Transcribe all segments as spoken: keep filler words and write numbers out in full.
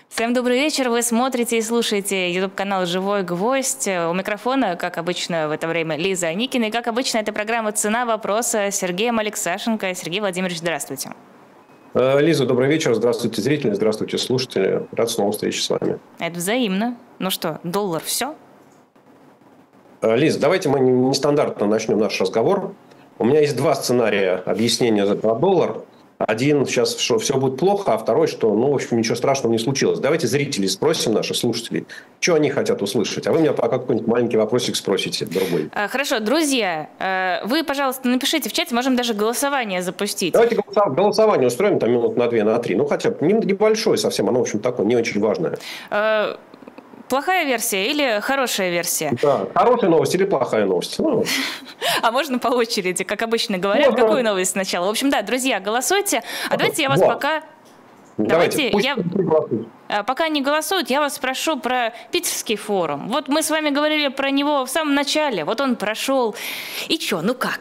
Всем добрый вечер. Вы смотрите и слушаете YouTube-канал «Живой гвоздь». У микрофона, как обычно, в это время Лиза Аникина. И, как обычно, это программа «Цена вопроса» с Сергеем Алексашенко. Сергей Владимирович, здравствуйте. Лиза, добрый вечер. Здравствуйте, зрители. Здравствуйте, слушатели. Рад снова встрече с вами. Это взаимно. Ну что, доллар все? Лиза, давайте мы нестандартно начнем наш разговор. У меня есть два сценария объяснения про доллар. Один сейчас, что все будет плохо, а второй, что, ну, в общем, ничего страшного не случилось. Давайте зрителей спросим, наших слушателей, что они хотят услышать. А вы меня пока какой-нибудь маленький вопросик спросите, другой. Хорошо, друзья, вы, пожалуйста, напишите в чате, можем даже голосование запустить. Давайте голосование устроим, там минут на две, на три. Ну, хотя бы небольшое совсем, оно, в общем, такое, не очень важное. Плохая версия или хорошая версия? Да, хорошая новость или плохая новость. Ну. А можно по очереди, как обычно говорят, можно. Какую новость сначала? В общем, да, друзья, голосуйте. А давайте я вас вот. пока... Давайте, давайте я... Пока не голосуют, я вас спрошу про Питерский форум. Вот мы с вами говорили про него в самом начале. Вот он прошел. И что, ну как?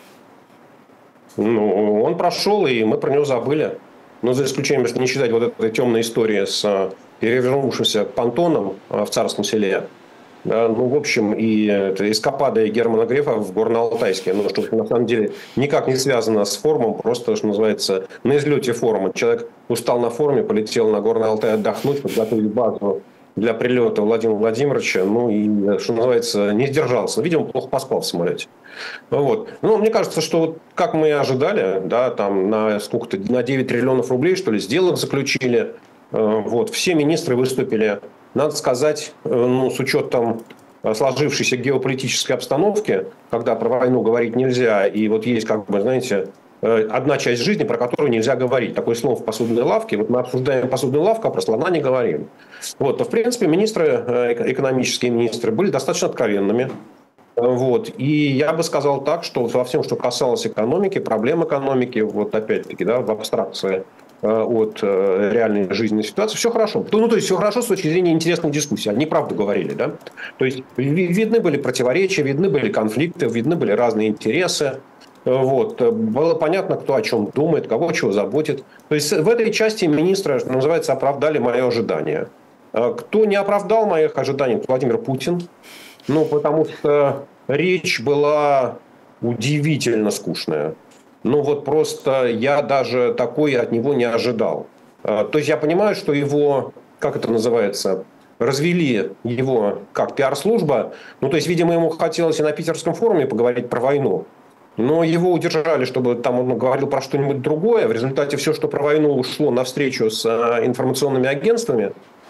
Ну, он прошел, и мы про него забыли. Но за исключением, если не считать вот этой темной истории с перевернувшимся понтоном в Царском Селе. Да, ну, в общем, и это эскапада Германа Грефа в Горно-Алтайске. Ну, что на самом деле никак не связано с форумом, просто, что называется, на излете форума. Человек устал на форуме, полетел на Горный Алтай отдохнуть, подготовить базу для прилета Владимира Владимировича. Ну, и, что называется, не сдержался. Видимо, плохо поспал в самолете. Вот. Ну, мне кажется, что вот, как мы и ожидали, да, там на сколько-то, на девять триллионов рублей, что ли, сделок заключили. Вот. Все министры выступили, надо сказать, ну, с учетом сложившейся геополитической обстановки, когда про войну говорить нельзя, и вот есть, как бы, знаете, одна часть жизни, про которую нельзя говорить. Такое слово в посудной лавке. Вот мы обсуждаем посудную лавку, а про слона не говорим. Вот. То, в принципе, министры, экономические министры были достаточно откровенными. Вот. И я бы сказал так, что во всем, что касалось экономики, проблем экономики, вот опять-таки, да, в абстракции от реальной жизненной ситуации, все хорошо. Ну, то есть, все хорошо с точки зрения интересной дискуссии. Они правду говорили, да? То есть, видны были противоречия, видны были конфликты, видны были разные интересы. Вот. Было понятно, кто о чем думает, кого чего заботит. То есть, в этой части министры, что называется, оправдали мое ожидание. Кто не оправдал моих ожиданий, Владимир Путин. Ну, потому что речь была удивительно скучная. Ну, вот просто я даже такой от него не ожидал. То есть, я понимаю, что его, как это называется, развели его как пиар-служба. Ну, то есть, видимо, ему хотелось и на Питерском форуме поговорить про войну. Но его удержали, чтобы там он говорил про что-нибудь другое. В результате все, что про войну, ушло на встречу с информационными агентствами.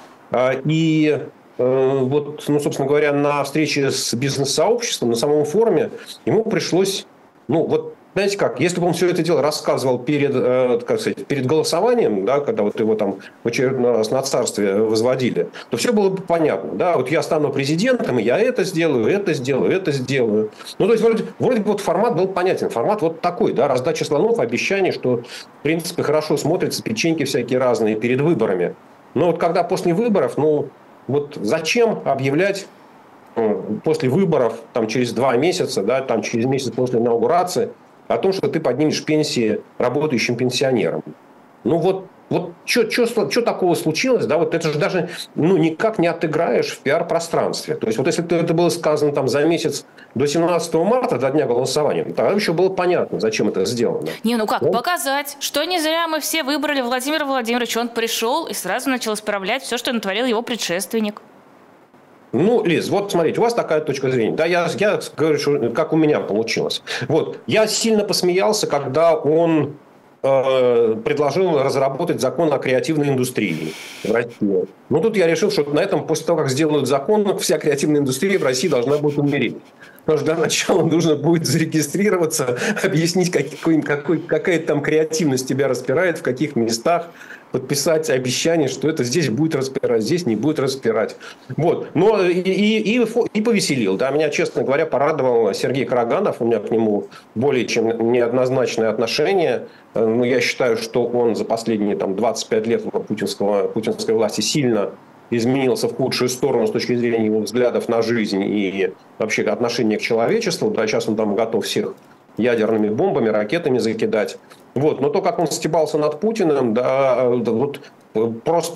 И вот, ну, собственно говоря, на встрече с бизнес-сообществом, на самом форуме, ему пришлось, ну, вот, знаете как, если бы он все это дело рассказывал перед, как сказать, перед голосованием, да, когда вот его там в очередной раз на царстве возводили, то все было бы понятно. Да, вот я стану президентом, и я это сделаю, это сделаю, это сделаю. Ну, то есть, вроде, вроде бы вот формат был понятен. Формат вот такой, да, раздача слонов, обещаний, что, в принципе, хорошо смотрятся, печеньки всякие разные перед выборами. Но вот когда после выборов, ну, вот зачем объявлять после выборов, там, через два месяца, да, там, через месяц после инаугурации, о том, что ты поднимешь пенсии работающим пенсионерам. Ну вот, вот что такого случилось, да, вот это же даже, ну, никак не отыграешь в пиар-пространстве. То есть, вот если это было сказано там за месяц до семнадцатого марта, до дня голосования, тогда еще было понятно, зачем это сделано. Не, ну как, ну, показать, что не зря мы все выбрали Владимира Владимировича, он пришел и сразу начал исправлять все, что натворил его предшественник. Ну, Лиз, вот смотрите, у вас такая точка зрения. Да, я, я говорю, что, как у меня получилось. Вот, я сильно посмеялся, когда он э, предложил разработать закон о креативной индустрии в России. Ну, тут я решил, что на этом, после того, как сделают закон, вся креативная индустрия в России должна будет умереть. Потому что для начала нужно будет зарегистрироваться, объяснить, какой, какой, какая там креативность тебя распирает, в каких местах, подписать обещание, что это здесь будет распирать, здесь не будет распирать. Вот. Но и, и, и, и повеселил. Да. Меня, честно говоря, порадовал Сергей Караганов. У меня к нему более чем неоднозначное отношение. Но я считаю, что он за последние там, двадцать пять лет путинского, путинской власти сильно изменился в худшую сторону с точки зрения его взглядов на жизнь и вообще отношения к человечеству. Да, сейчас он там готов всех ядерными бомбами, ракетами закидать. Вот. Но то, как он стебался над Путиным, да, вот просто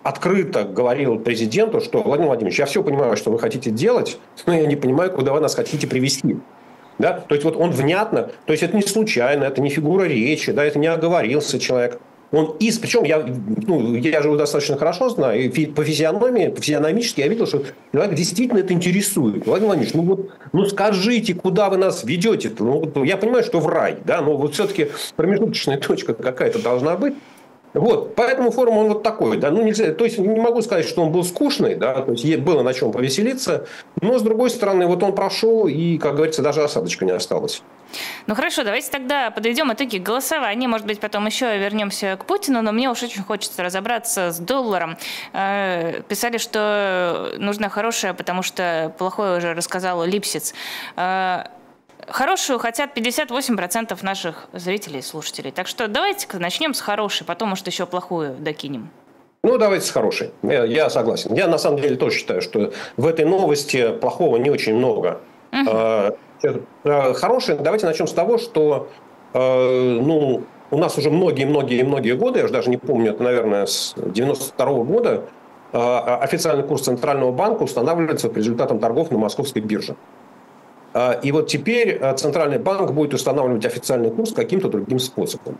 открыто говорил президенту, что, Владимир Владимирович, я все понимаю, что вы хотите делать, но я не понимаю, куда вы нас хотите привести. Да? То есть вот он внятно, то есть это не случайно, это не фигура речи, да, это не оговорился человек. Он из, причем я, ну, я же его достаточно хорошо знаю, и по физиономии, по физиономически я видел, что человек действительно это интересует. Владимир Владимирович, ну вот, ну скажите, куда вы нас ведете-то? Ну, я понимаю, что в рай, да, но вот все-таки промежуточная точка какая-то должна быть. Вот, поэтому форум он вот такой, да, ну нельзя, то есть не могу сказать, что он был скучный, да, то есть было на чем повеселиться, но с другой стороны, вот он прошел и, как говорится, даже осадочка не осталось. Ну хорошо, давайте тогда подведем итоги голосования, может быть, потом еще вернемся к Путину, но мне уж очень хочется разобраться с долларом. Писали, что нужна хорошая, потому что плохое уже рассказал Липсиц. Хорошую хотят пятьдесят восемь процентов наших зрителей и слушателей. Так что давайте-ка начнем с хорошей, потом, может, еще плохую докинем. Ну, давайте с хорошей. Я, я согласен. Я, на самом деле, тоже считаю, что в этой новости плохого не очень много. Uh-huh. Хорошее, давайте начнем с того, что ну, у нас уже многие-многие-многие годы, я уже даже не помню, это, наверное, с девяносто второго года, официальный курс Центрального банка устанавливается по результатам торгов на московской бирже. И вот теперь Центральный банк будет устанавливать официальный курс каким-то другим способом.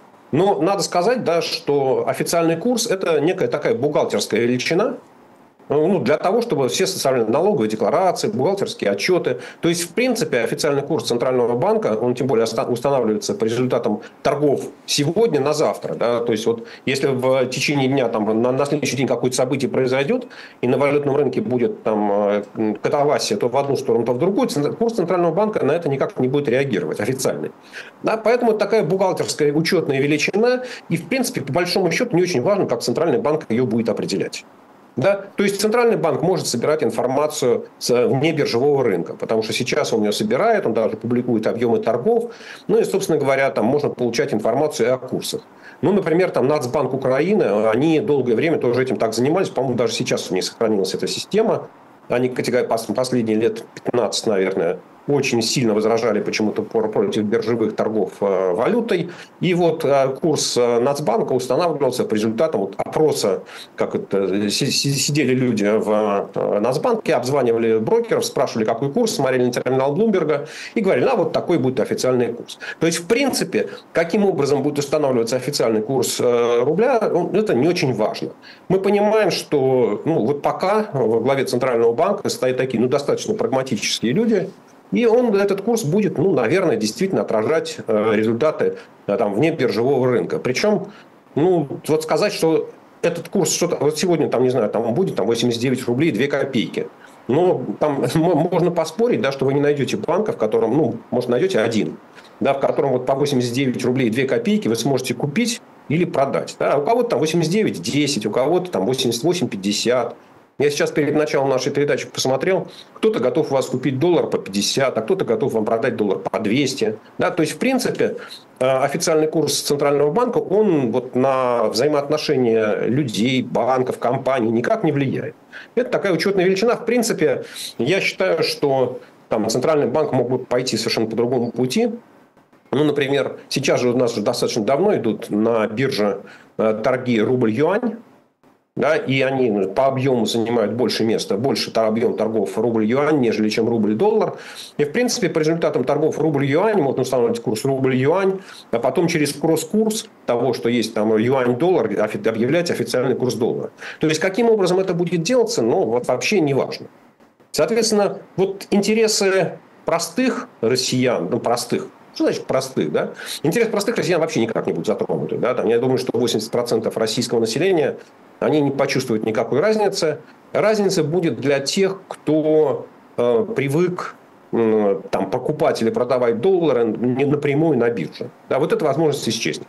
Но надо сказать, да, что официальный курс – это некая такая бухгалтерская величина, ну, для того, чтобы все социальные налоговые декларации, бухгалтерские отчеты. То есть, в принципе, официальный курс Центрального банка, он тем более устанавливается по результатам торгов сегодня на завтра. Да? То есть, вот, если в течение дня, там, на, на следующий день какое-то событие произойдет, и на валютном рынке будет там, катавасия то в одну сторону, то в другую, курс Центрального банка на это никак не будет реагировать официальный. Да? Поэтому это такая бухгалтерская учетная величина, и, в принципе, по большому счету, не очень важно, как Центральный банк ее будет определять. Да? То есть Центральный банк может собирать информацию с внебиржевого рынка, потому что сейчас он ее собирает, он даже публикует объемы торгов, ну и, собственно говоря, там можно получать информацию о курсах. Ну, например, там Нацбанк Украины, они долгое время тоже этим так занимались, по-моему, даже сейчас у них сохранилась эта система, они последние лет пятнадцать, наверное, очень сильно возражали почему-то против биржевых торгов валютой. И вот курс Нацбанка устанавливался по результатам вот опроса, как это, сидели люди в Нацбанке, обзванивали брокеров, спрашивали, какой курс, смотрели на терминал Блумберга и говорили, а вот такой будет официальный курс. То есть, в принципе, каким образом будет устанавливаться официальный курс рубля, это не очень важно. Мы понимаем, что ну, вот пока во главе Центрального банка стоят такие ну, достаточно прагматические люди, и он, этот курс будет, ну, наверное, действительно отражать э, результаты э, там, вне биржевого рынка. Причем, ну, вот сказать, что этот курс, что-то, вот сегодня, там, не знаю, там будет там, восемьдесят девять рублей две копейки. Но там можно поспорить, да, что вы не найдете банка, в котором, ну, может, найдете один, да, в котором вот по восемьдесят девять рублей две копейки вы сможете купить или продать. Да. У кого-то там восемьдесят девять десять, у кого-то там восемьдесят восемь пятьдесят. Я сейчас перед началом нашей передачи посмотрел, кто-то готов у вас купить доллар по пятьдесят, а кто-то готов вам продать доллар по двести. Да? То есть, в принципе, официальный курс Центрального банка, он вот на взаимоотношения людей, банков, компаний никак не влияет. Это такая учетная величина. В принципе, я считаю, что там, Центральный банк мог бы пойти совершенно по другому пути. Ну, например, сейчас же у нас уже достаточно давно идут на бирже торги рубль-юань. Да, и они по объему занимают больше места, больше объем торгов рубль-юань, нежели чем рубль-доллар. И, в принципе, по результатам торгов рубль-юань можно устанавливать курс рубль-юань, а потом через кросс-курс того, что есть там юань-доллар, объявлять официальный курс доллара. То есть, каким образом это будет делаться, ну, вот вообще не важно. Соответственно, вот интересы простых россиян, ну, простых, что значит простых, да? Интерес простых россиян вообще никак не будет затронут. Да? Там, я думаю, что восемьдесят процентов российского населения, они не почувствуют никакой разницы. Разница будет для тех, кто э, привык э, там, покупать или продавать доллары не напрямую на бирже. Да? Вот эта возможность исчезнет.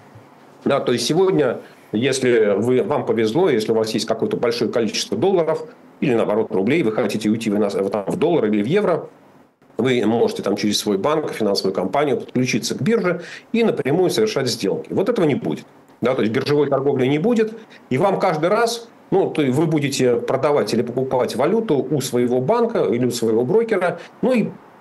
Да? То есть сегодня, если вы, вам повезло, если у вас есть какое-то большое количество долларов или, наоборот, рублей, вы хотите уйти в, в доллар или в евро, вы можете там через свой банк, финансовую компанию подключиться к бирже и напрямую совершать сделки. Вот этого не будет. Да, то есть биржевой торговли не будет. И вам каждый раз ну, то вы будете продавать или покупать валюту у своего банка или у своего брокера. Ну и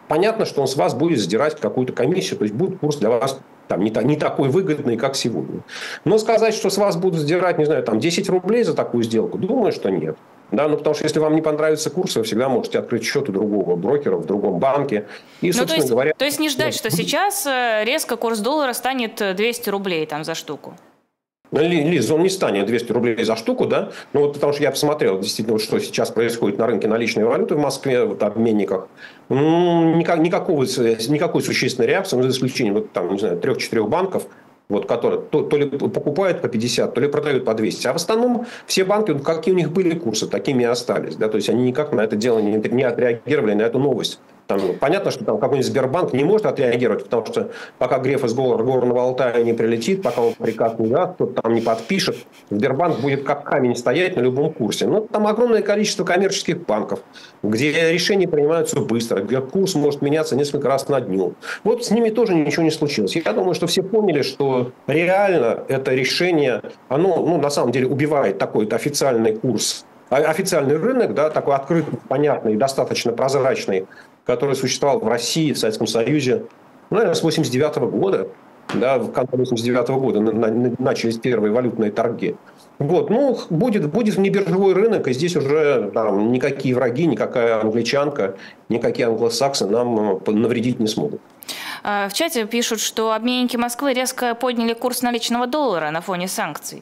понятно, что он с вас будет сдирать какую-то комиссию, то есть будет курс для вас там, не, не такой выгодный, как сегодня. Но сказать, что с вас будут сдирать, не знаю, там десять рублей за такую сделку, думаю, что нет. Да, ну, потому что если вам не понравится курс, вы всегда можете открыть счет у другого брокера в другом банке. И, ну, то есть, говоря... то есть не ждать, что сейчас резко курс доллара станет двести рублей там, за штуку? Лиз, он не станет двести рублей за штуку, да? Ну, вот потому что я посмотрел, действительно, вот, что сейчас происходит на рынке наличной валюты в Москве, вот, обменниках. Ну, никак, никакого, никакой существенной реакции, за исключением, вот, там, не знаю, трех-четырех банков, вот, которые то, то ли покупают по пятьдесят, то ли продают по двести. А в основном все банки, какие у них были курсы, такими и остались. Да? То есть они никак на это дело не, не отреагировали, на эту новость. Там, понятно, что там какой-нибудь Сбербанк не может отреагировать, потому что пока Греф из Горного Алтая не прилетит, пока он приказ не даст, кто-то там не подпишет, Сбербанк будет как камень стоять на любом курсе. Но там огромное количество коммерческих банков, где решения принимаются быстро, где курс может меняться несколько раз на дню. Вот с ними тоже ничего не случилось. Я думаю, что все поняли, что реально это решение, оно ну, на самом деле убивает такой-то официальный курс, официальный рынок, да, такой открытый, понятный, достаточно прозрачный, который существовал в России, в Советском Союзе, ну, наверное, с восемьдесят девятого года. Да, в конце восемьдесят девятого года начались первые валютные торги. Вот, ну, будет, будет внебиржевой рынок, и здесь уже там, никакие враги, никакая англичанка, никакие англосаксы нам навредить не смогут. В чате пишут, что обменники Москвы резко подняли курс наличного доллара на фоне санкций.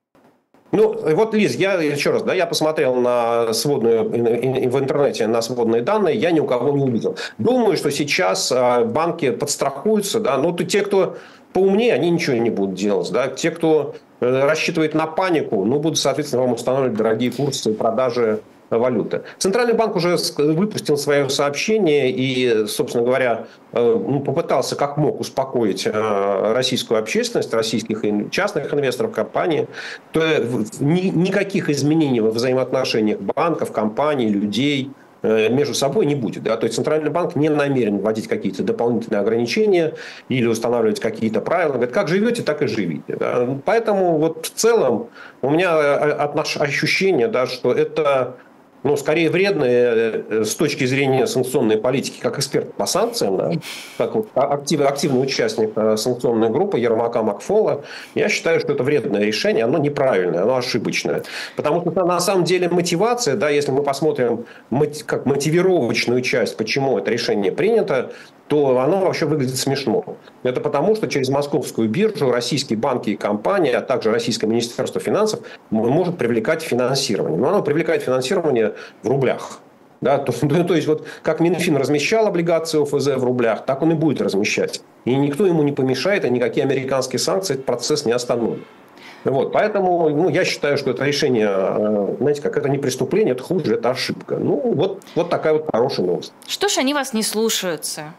Ну, вот, Лиз, я еще раз, да, я посмотрел на сводную, в интернете на сводные данные, я ни у кого не увидел. Думаю, что сейчас банки подстрахуются, да, ну, те, кто поумнее, они ничего не будут делать, да, те, кто рассчитывает на панику, ну, будут, соответственно, вам устанавливать дорогие курсы продажи валюты. Центральный банк уже выпустил свое сообщение и, собственно говоря, ну, попытался как мог успокоить российскую общественность, российских частных инвесторов, компаний. То никаких изменений во взаимоотношениях банков, компаний, людей между собой не будет. Да? То есть Центральный банк не намерен вводить какие-то дополнительные ограничения или устанавливать какие-то правила. Говорит, как живете, так и живите. Да? Поэтому вот в целом у меня ощущение, да, что это ну, скорее вредные с точки зрения санкционной политики, как эксперт по санкциям, да, как вот актив, активный участник санкционной группы Ермака Макфола, я считаю, что это вредное решение, оно неправильное, оно ошибочное. Потому что на самом деле мотивация, да, если мы посмотрим как мотивировочную часть, почему это решение принято, то оно вообще выглядит смешно. Это потому, что через московскую биржу российские банки и компании, а также Российское министерство финансов может привлекать финансирование. Но оно привлекает финансирование в рублях. Да, то, то есть, вот как Минфин размещал облигации ОФЗ в рублях, так он и будет размещать. И никто ему не помешает, и никакие американские санкции этот процесс не остановят. Вот, поэтому ну, я считаю, что это решение, знаете, как это не преступление, это хуже, это ошибка. Ну, вот, вот такая вот хорошая новость. Что ж они вас не слушаются?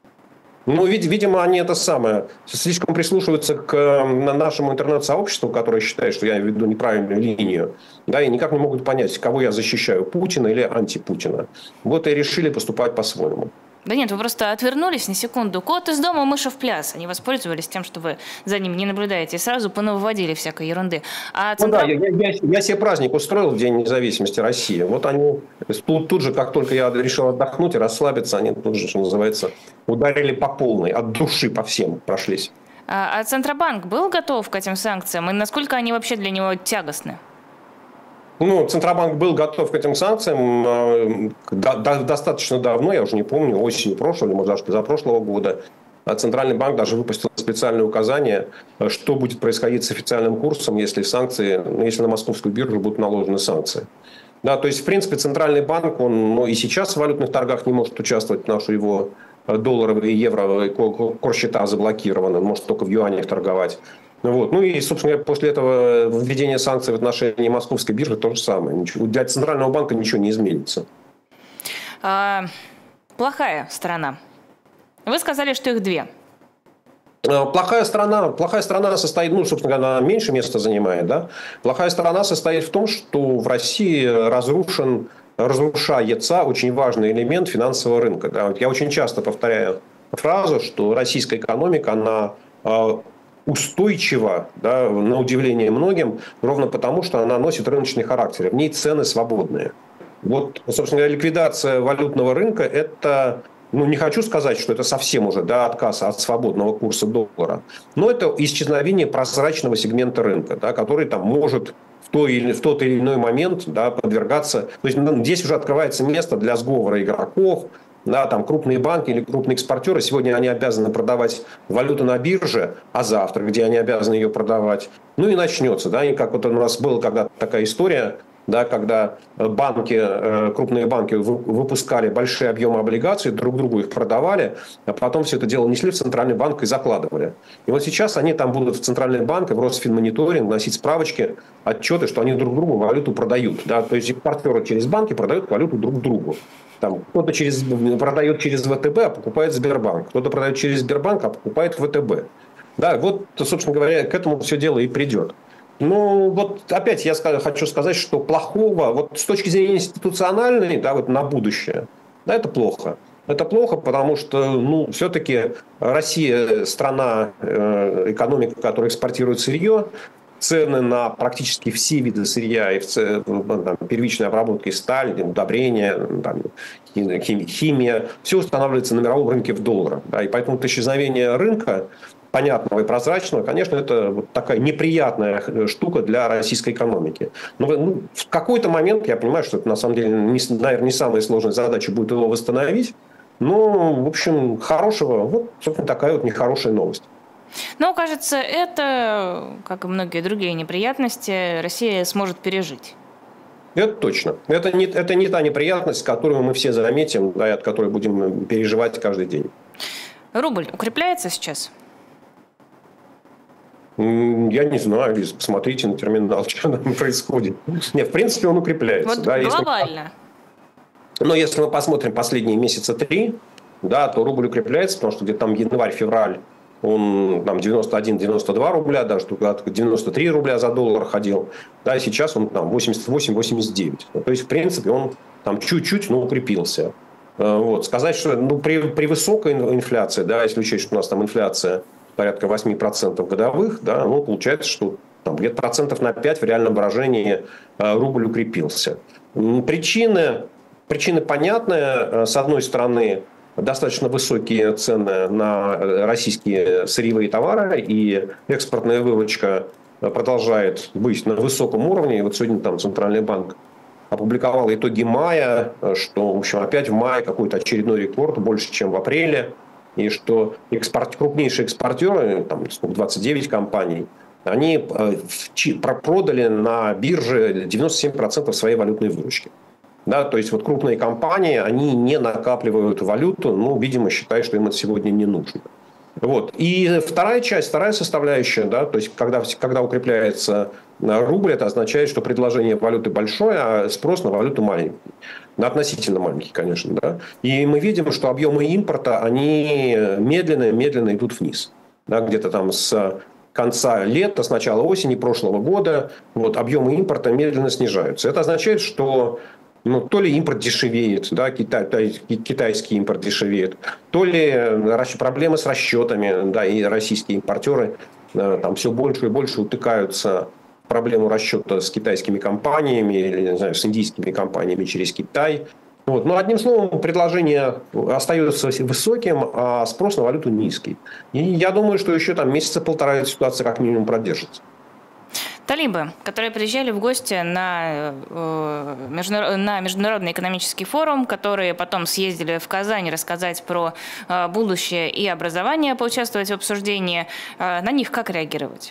Ну, видимо, они это самое, слишком прислушиваются к нашему интернет-сообществу, которое считает, что я веду неправильную линию, да, и никак не могут понять, кого я защищаю, Путина или антипутина. Вот и решили поступать по-своему. Да нет, вы просто отвернулись на секунду. Кот из дома, мыши в пляс. Они воспользовались тем, что вы за ним не наблюдаете, и сразу понавыводили всякой ерунды. А центра... Ну да, я, я, я себе праздник устроил в День независимости России. Вот они тут, тут же, как только я решил отдохнуть и расслабиться, они тут же, что называется, ударили по полной, от души по всем прошлись. А, а Центробанк был готов к этим санкциям? И насколько они вообще для него тягостны? Ну, Центробанк был готов к этим санкциям до, до, достаточно давно, я уже не помню, осенью прошлого или, может, даже позапрошлого года. А Центральный банк даже выпустил специальное указание, что будет происходить с официальным курсом, если санкции, если на московскую биржу будут наложены санкции. Да, то есть, в принципе, Центральный банк, он ну, и сейчас в валютных торгах не может участвовать, потому что его долларовые и евровые корсчета заблокированы, он может только в юанях торговать. Вот. Ну и, собственно говоря, после этого введения санкций в отношении московской биржи то же самое. Ничего, для Центрального банка ничего не изменится. А, плохая сторона. Вы сказали, что их две. Плохая сторона, плохая сторона состоит, ну, собственно говоря, она меньше места занимает, да? Плохая сторона состоит в том, что в России разрушен, разрушается очень важный элемент финансового рынка. Да? Вот я очень часто повторяю фразу, что российская экономика, она устойчива, да, на удивление многим, ровно потому, что она носит рыночный характер. В ней цены свободные. Вот, собственно говоря, ликвидация валютного рынка – это ну, не хочу сказать, что это совсем уже, да, отказ от свободного курса доллара, но это исчезновение прозрачного сегмента рынка, да, который там может в, той или, в тот или иной момент, да, подвергаться. То есть ну, здесь уже открывается место для сговора игроков, да, там крупные банки или крупные экспортеры. Сегодня они обязаны продавать валюту на бирже, а завтра, где они обязаны ее продавать. Ну и начнется, да, и как вот у нас была когда-то такая история, да, когда банки, крупные банки выпускали большие объемы облигаций, друг другу их продавали, а потом все это дело несли в центральный банк и закладывали. И вот сейчас они там будут в центральный банк и в Росфинмониторинг носить справочки, отчеты, что они друг другу валюту продают. Да? То есть импортеры через банки продают валюту друг другу. Там, кто-то через, продает через ВТБ, а покупает Сбербанк. Кто-то продает через Сбербанк, а покупает ВТБ. Да, вот, собственно говоря, к этому все дело и придет. Ну, вот опять я хочу сказать, что плохого, вот с точки зрения институциональной, да, вот на будущее, да, это плохо. Это плохо, потому что, ну, все-таки Россия страна, э, экономика, которая экспортирует сырье, цены на практически все виды сырья, и в, там, первичной обработки, сталь, удобрения, там, химия, все устанавливается на мировом рынке в долларах. Да, и поэтому исчезновение рынка, понятного и прозрачного, конечно, это вот такая неприятная штука для российской экономики. Но ну, в какой-то момент, я понимаю, что это на самом деле, не, наверное, не самая сложная задача будет его восстановить, но, в общем, хорошего, вот, собственно, такая вот нехорошая новость. Но, кажется, это, как и многие другие неприятности, Россия сможет пережить. Это точно. Это не, это не та неприятность, которую мы все заметим, да, и от которой будем переживать каждый день. Рубль укрепляется сейчас? Я не знаю, Лиз, посмотрите на терминал, что там происходит. Нет, в принципе, он укрепляется. Вот да, глобально. Если... Но если мы посмотрим последние месяца три, да, то рубль укрепляется, потому что где-то там январь-февраль он там девяносто один - девяносто два рубля, даже девяносто три рубля за доллар ходил. Да, и сейчас он там восемьдесят восемь - восемьдесят девять. Ну, то есть, в принципе, он там чуть-чуть, но укрепился. Вот. Сказать, что ну, при, при высокой инфляции, да, если учесть, что у нас там инфляция порядка восемь процентов годовых, да, ну, получается, что там, где-то процентов на пять в реальном выражении рубль укрепился. Причины, причины понятны. С одной стороны, достаточно высокие цены на российские сырьевые товары, и экспортная выручка продолжает быть на высоком уровне. И вот сегодня там Центральный банк опубликовал итоги мая, что, в общем, опять в мае какой-то очередной рекорд, больше, чем в апреле, и что экспорт, крупнейшие экспортеры, там двадцать девять компаний, они продали на бирже девяносто семь процентов своей валютной выручки. Да, то есть вот крупные компании, они не накапливают валюту, ну, видимо, считают, что им это сегодня не нужно. Вот. И вторая часть, вторая составляющая, да, то есть когда, когда укрепляется рубль, это означает, что предложение валюты большое, а спрос на валюту маленький. Относительно маленький, конечно. Да. И мы видим, что объемы импорта, они медленно-медленно идут вниз. Да, где-то там с конца лета, с начала осени прошлого года вот, объемы импорта медленно снижаются. Это означает, что ну, то ли импорт дешевеет, да, китай, китайский импорт дешевеет, то ли проблемы с расчетами, да, и российские импортеры там все больше и больше утыкаются в проблему расчета с китайскими компаниями или, не знаю, с индийскими компаниями через Китай. Вот. Но, одним словом, предложение остается высоким, а спрос на валюту низкий. И я думаю, что еще там месяца полтора эта ситуация как минимум продержится. Талибы, которые приезжали в гости на, э, международ... на Международный экономический форум, которые потом съездили в Казань рассказать про э, будущее и образование, поучаствовать в обсуждении, э, на них как реагировать?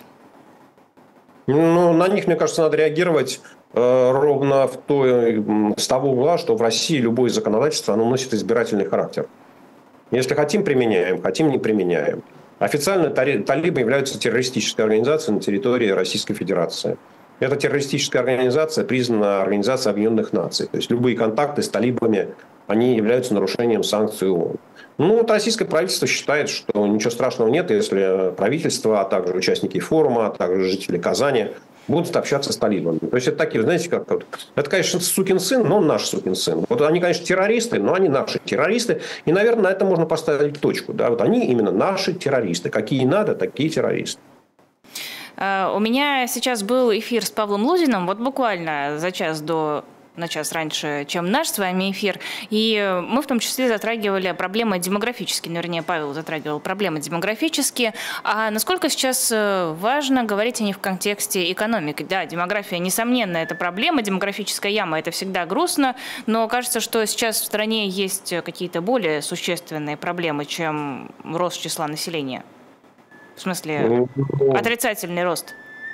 Ну, на них, мне кажется, надо реагировать э, ровно в той, с того угла, что в России любое законодательство оно носит избирательный характер. Если хотим, применяем, хотим, не применяем. Официально талибы являются террористической организацией на территории Российской Федерации. Эта террористическая организация признана Организацией Объединенных Наций. То есть любые контакты с талибами, они являются нарушением санкций ООН. Ну, вот российское правительство считает, что ничего страшного нет, если правительство, а также участники форума, а также жители Казани будут общаться с талибами. То есть это такие, знаете, как вот, это, конечно, сукин сын, но он наш сукин сын. Вот они, конечно, террористы, но они наши террористы. И, наверное, на это можно поставить точку. Да? Вот они именно наши террористы. Какие надо, такие террористы. У меня сейчас был эфир с Павлом Лузиным, вот буквально за час до на час раньше, чем наш с вами эфир. И мы в том числе затрагивали проблемы демографические, ну, вернее, Павел затрагивал проблемы демографические. А насколько сейчас важно говорить о них в контексте экономики? Да, демография, несомненно, это проблема, демографическая яма, это всегда грустно, но кажется, что сейчас в стране есть какие-то более существенные проблемы, чем рост числа населения. В смысле, отрицательный рост.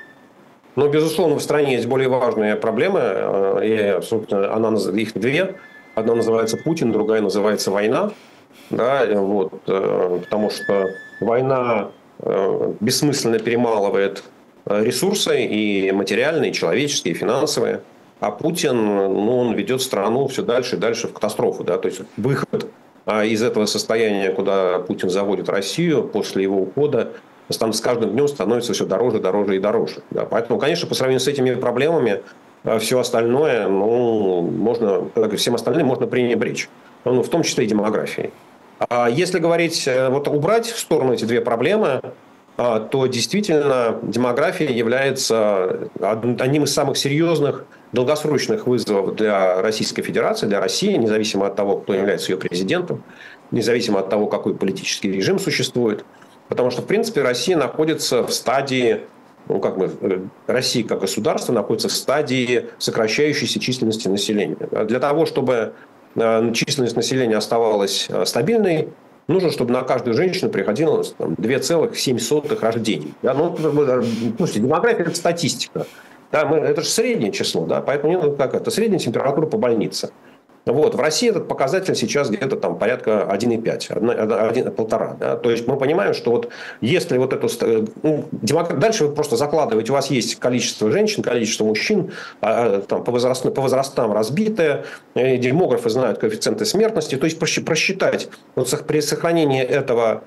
Ну, безусловно, в стране есть более важные проблемы. И, собственно, она, их две. Одна называется Путин, другая называется война. Да, вот, потому что война бессмысленно перемалывает ресурсы и материальные, и человеческие, и финансовые. А Путин, ну, он ведет страну все дальше и дальше в катастрофу. Да? То есть выход из этого состояния, куда Путин заводит Россию после его ухода, там с каждым днем становится все дороже, дороже и дороже. Да. Поэтому, конечно, по сравнению с этими проблемами, все остальное, ну, можно, всем остальным можно пренебречь. Ну, в том числе и демографией. А если говорить, вот убрать в сторону эти две проблемы, то действительно демография является одним из самых серьезных долгосрочных вызовов для Российской Федерации, для России, независимо от того, кто является ее президентом, независимо от того, какой политический режим существует. Потому что, в принципе, Россия находится в стадии, ну, как бы, Россия как государство находится в стадии сокращающейся численности населения. Для того, чтобы численность населения оставалась стабильной, нужно, чтобы на каждую женщину приходилось две целых семь сотых рождений. Да? Ну, слушайте, демография – это статистика. Да? Мы, это же среднее число, да? Поэтому ну, как это, средняя температура по больнице. Вот. В России этот показатель сейчас где-то там порядка один и пять, один и полтора. Да? То есть мы понимаем, что вот если вот эту... Ну, демок... Дальше вы просто закладываете, у вас есть количество женщин, количество мужчин, там, по, возраст... по возрастам разбитое, демографы знают коэффициенты смертности. То есть просчитать вот при сохранении этого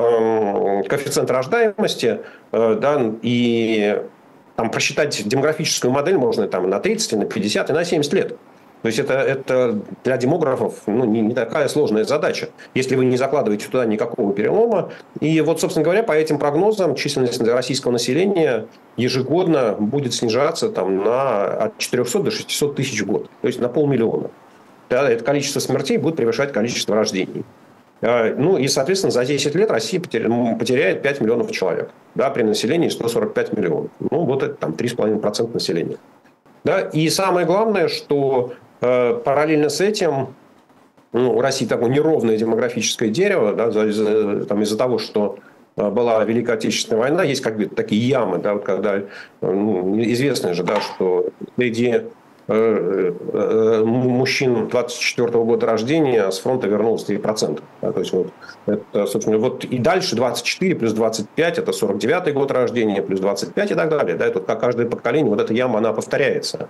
э, коэффициента рождаемости э, да, и там, просчитать демографическую модель можно там, на тридцать, на пятьдесят и на семьдесят лет. То есть это, это для демографов ну, не, не такая сложная задача, если вы не закладываете туда никакого перелома. И вот, собственно говоря, по этим прогнозам численность российского населения ежегодно будет снижаться там, на, от четырехсот до шестисот тысяч в год, то есть на полмиллиона. Да, это количество смертей будет превышать количество рождений. Ну и, соответственно, за десять лет Россия потеряет пять миллионов человек, да, при населении сто сорок пять миллионов. Ну вот это там три с половиной процента населения. Да, и самое главное, что параллельно с этим ну, у России такое неровное демографическое дерево, да, из-за, там, из-за того, что была Великая Отечественная война, есть как бы такие ямы, да, вот когда ну, известно же, да, что среди э, э, мужчин двадцать четвёртого года рождения с фронта вернулось три процента. Да, то есть вот, это, собственно, вот и дальше двадцать четыре плюс двадцать пять это сорок девятый год рождения, плюс двадцать пять и так далее. Да, это как каждое поколение, вот эта яма, она повторяется.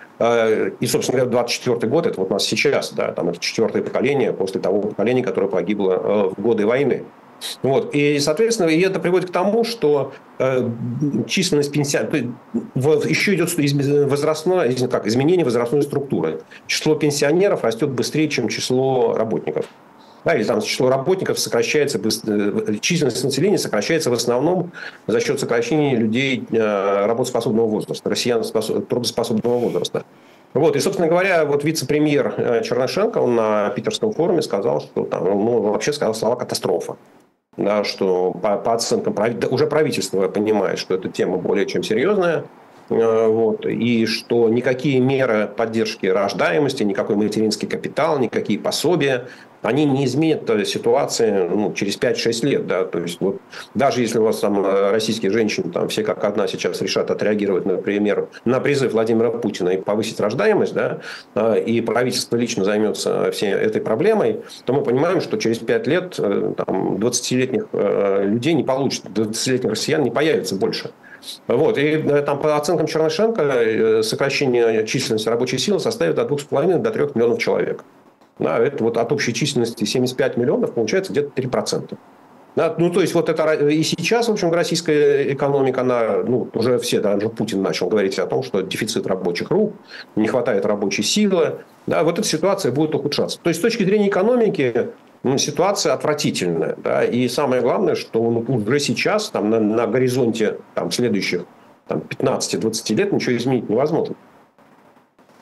И, собственно говоря, двадцать четвёртый год, это вот у нас сейчас, да, там это четвертое поколение после того поколения, которое погибло в годы войны. Вот. И, соответственно, и это приводит к тому, что э, численность пенсионеров, еще идет возрастное, как, изменение возрастной структуры. Число пенсионеров растет быстрее, чем число работников. Да, или там число работников сокращается, численность населения сокращается в основном за счет сокращения людей работоспособного возраста, россиян трудоспособного возраста. Вот, и, собственно говоря, вот вице-премьер Чернышенко, он на Питерском форуме сказал, что там, ну, вообще сказал слова «катастрофа». Да, что по, по оценкам уже правительство понимает, что эта тема более чем серьезная. Вот, и что никакие меры поддержки рождаемости, никакой материнский капитал, никакие пособия, они не изменят ситуации ну, через пять-шесть лет. Да? То есть, вот, даже если у вас там российские женщины там, все как одна сейчас решат отреагировать, например, на призыв Владимира Путина и повысить рождаемость, да, и правительство лично займется всей этой проблемой, то мы понимаем, что через пять лет там, двадцатилетних людей не получится, двадцатилетних россиян не появится больше. Вот. И там, по оценкам Чернышенко сокращение численности рабочей силы составит от двух с половиной до трёх миллионов человек. Да, это вот от общей численности семьдесят пять миллионов получается где-то три процента. Да, ну, то есть, вот это и сейчас, в общем, российская экономика, она, ну, уже все, даже Путин начал говорить о том, что дефицит рабочих рук, не хватает рабочей силы. Да, вот эта ситуация будет ухудшаться. То есть, с точки зрения экономики, ну, ситуация отвратительная. Да, и самое главное, что ну, уже сейчас, там, на, на горизонте там, следующих там, пятнадцати-двадцати лет ничего изменить невозможно.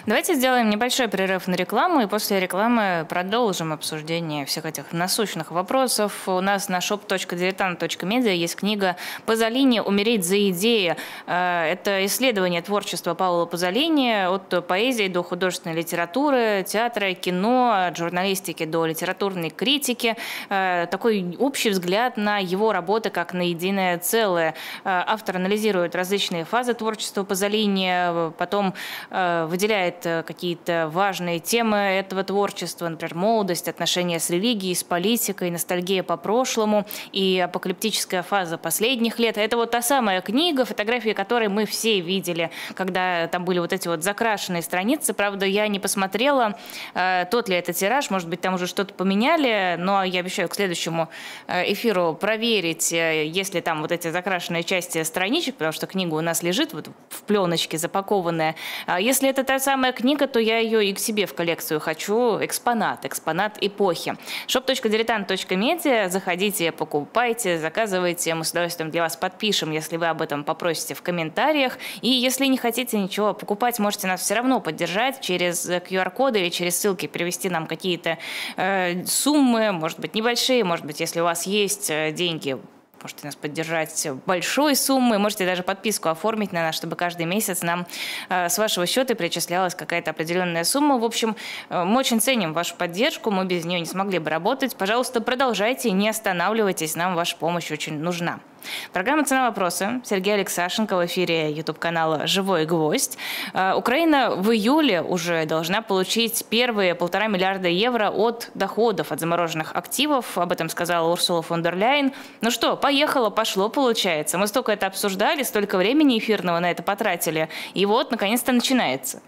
Давайте сделаем небольшой перерыв на рекламу, и после рекламы продолжим обсуждение всех этих насущных вопросов. У нас на шоп точка дилетант точка медиа есть книга «Пазолини. Умереть за идеи». Это исследование творчества Паоло Пазолини от поэзии до художественной литературы, театра, кино, от журналистики до литературной критики. Такой общий взгляд на его работы как на единое целое. Автор анализирует различные фазы творчества Пазолини, потом выделяет какие-то важные темы этого творчества, например, молодость, отношения с религией, с политикой, ностальгия по прошлому и апокалиптическая фаза последних лет. Это вот та самая книга, фотографии которой мы все видели, когда там были вот эти вот закрашенные страницы. Правда, я не посмотрела, тот ли это тираж, может быть, там уже что-то поменяли, но я обещаю к следующему эфиру проверить, есть ли там вот эти закрашенные части страничек, потому что книга у нас лежит вот в пленочке запакованная. Если это та самая книга, то я ее и к себе в коллекцию хочу. Экспонат, экспонат эпохи. шоп точка дилетант точка медиа. Заходите, покупайте, заказывайте. Мы с удовольствием для вас подпишем, если вы об этом попросите в комментариях. И если не хотите ничего покупать, можете нас все равно поддержать через ку ар коды или через ссылки, перевести нам какие-то э, суммы, может быть, небольшие, может быть, если у вас есть деньги, можете нас поддержать большой суммой, можете даже подписку оформить на нас, чтобы каждый месяц нам э, с вашего счета перечислялась какая-то определенная сумма. В общем, э, мы очень ценим вашу поддержку, мы без нее не смогли бы работать. Пожалуйста, продолжайте, не останавливайтесь, нам ваша помощь очень нужна. Программа «Цена вопроса». Сергей Алексашенко в эфире ютуб-канала «Живой гвоздь». Украина в июле уже должна получить первые полтора миллиарда евро от доходов от замороженных активов. Об этом сказала Урсула фон дер Ляйен. Ну что, поехало, пошло, получается. Мы столько это обсуждали, столько времени эфирного на это потратили. И вот, наконец-то, начинается.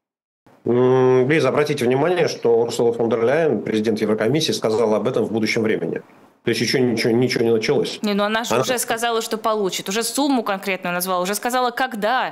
Лиза, обратите внимание, что Урсула фон дер Ляйен, президент Еврокомиссии, сказала об этом в будущем времени. То есть еще ничего, ничего не началось. Не, ну она же она... уже сказала, что получит, уже сумму конкретную назвала, уже сказала, когда.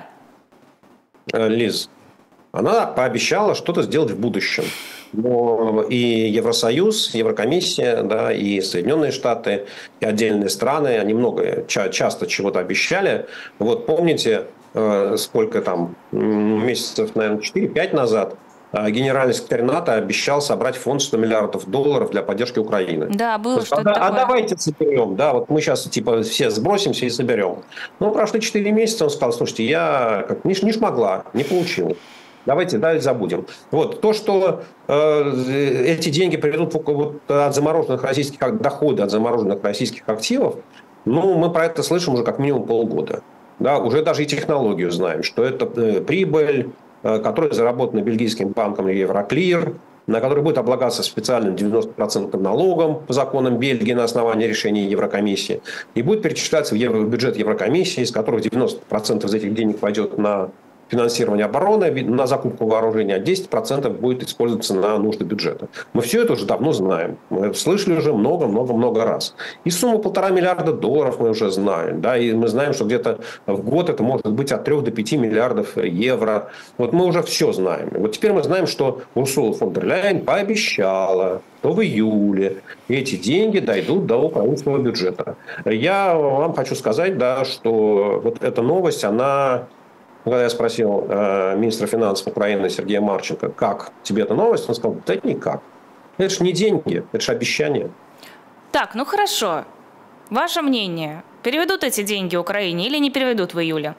Лиз, она пообещала что-то сделать в будущем. Но и Евросоюз, Еврокомиссия, да, и Соединенные Штаты, и отдельные страны, они много, часто чего-то обещали. Вот помните, сколько там, месяцев, наверное, четыре-пять назад, генеральный секретарь НАТО обещал собрать фонд сто миллиардов долларов для поддержки Украины. Да, было что-то такое. А давайте соберем. Да, вот мы сейчас типа все сбросимся и соберем. Ну, прошли четыре месяца, он сказал, слушайте, я как, не, не смогла, не получилось. Давайте, давайте забудем. Вот то, что э, эти деньги придут вот, от замороженных российских доходов, от замороженных российских активов, ну, мы про это слышим уже как минимум полгода. Да, уже даже и технологию знаем, что это э, прибыль, который заработан бельгийским банком Евроклир, на который будет облагаться специальным девяносто процентов налогом по законам Бельгии на основании решения Еврокомиссии, и будет перечисляться в евро, бюджет Еврокомиссии, из которых девяносто процентов из этих денег пойдет на финансирование обороны, на закупку вооружения, а десять процентов будет использоваться на нужды бюджета. Мы все это уже давно знаем. Мы это слышали уже много-много-много раз. И сумму полтора миллиарда долларов мы уже знаем. Да, и мы знаем, что где-то в год это может быть от трёх до пяти миллиардов евро. Вот мы уже все знаем. Вот теперь мы знаем, что Урсула фон дер Ляйен пообещала, что в июле эти деньги дойдут до украинского бюджета. Я вам хочу сказать, да, что вот эта новость, она... Когда я спросил э, министра финансов Украины Сергея Марченко, как тебе эта новость, он сказал, да никак. Это же не деньги, это же обещание. Так, ну хорошо. Ваше мнение, переведут эти деньги Украине или не переведут в июле?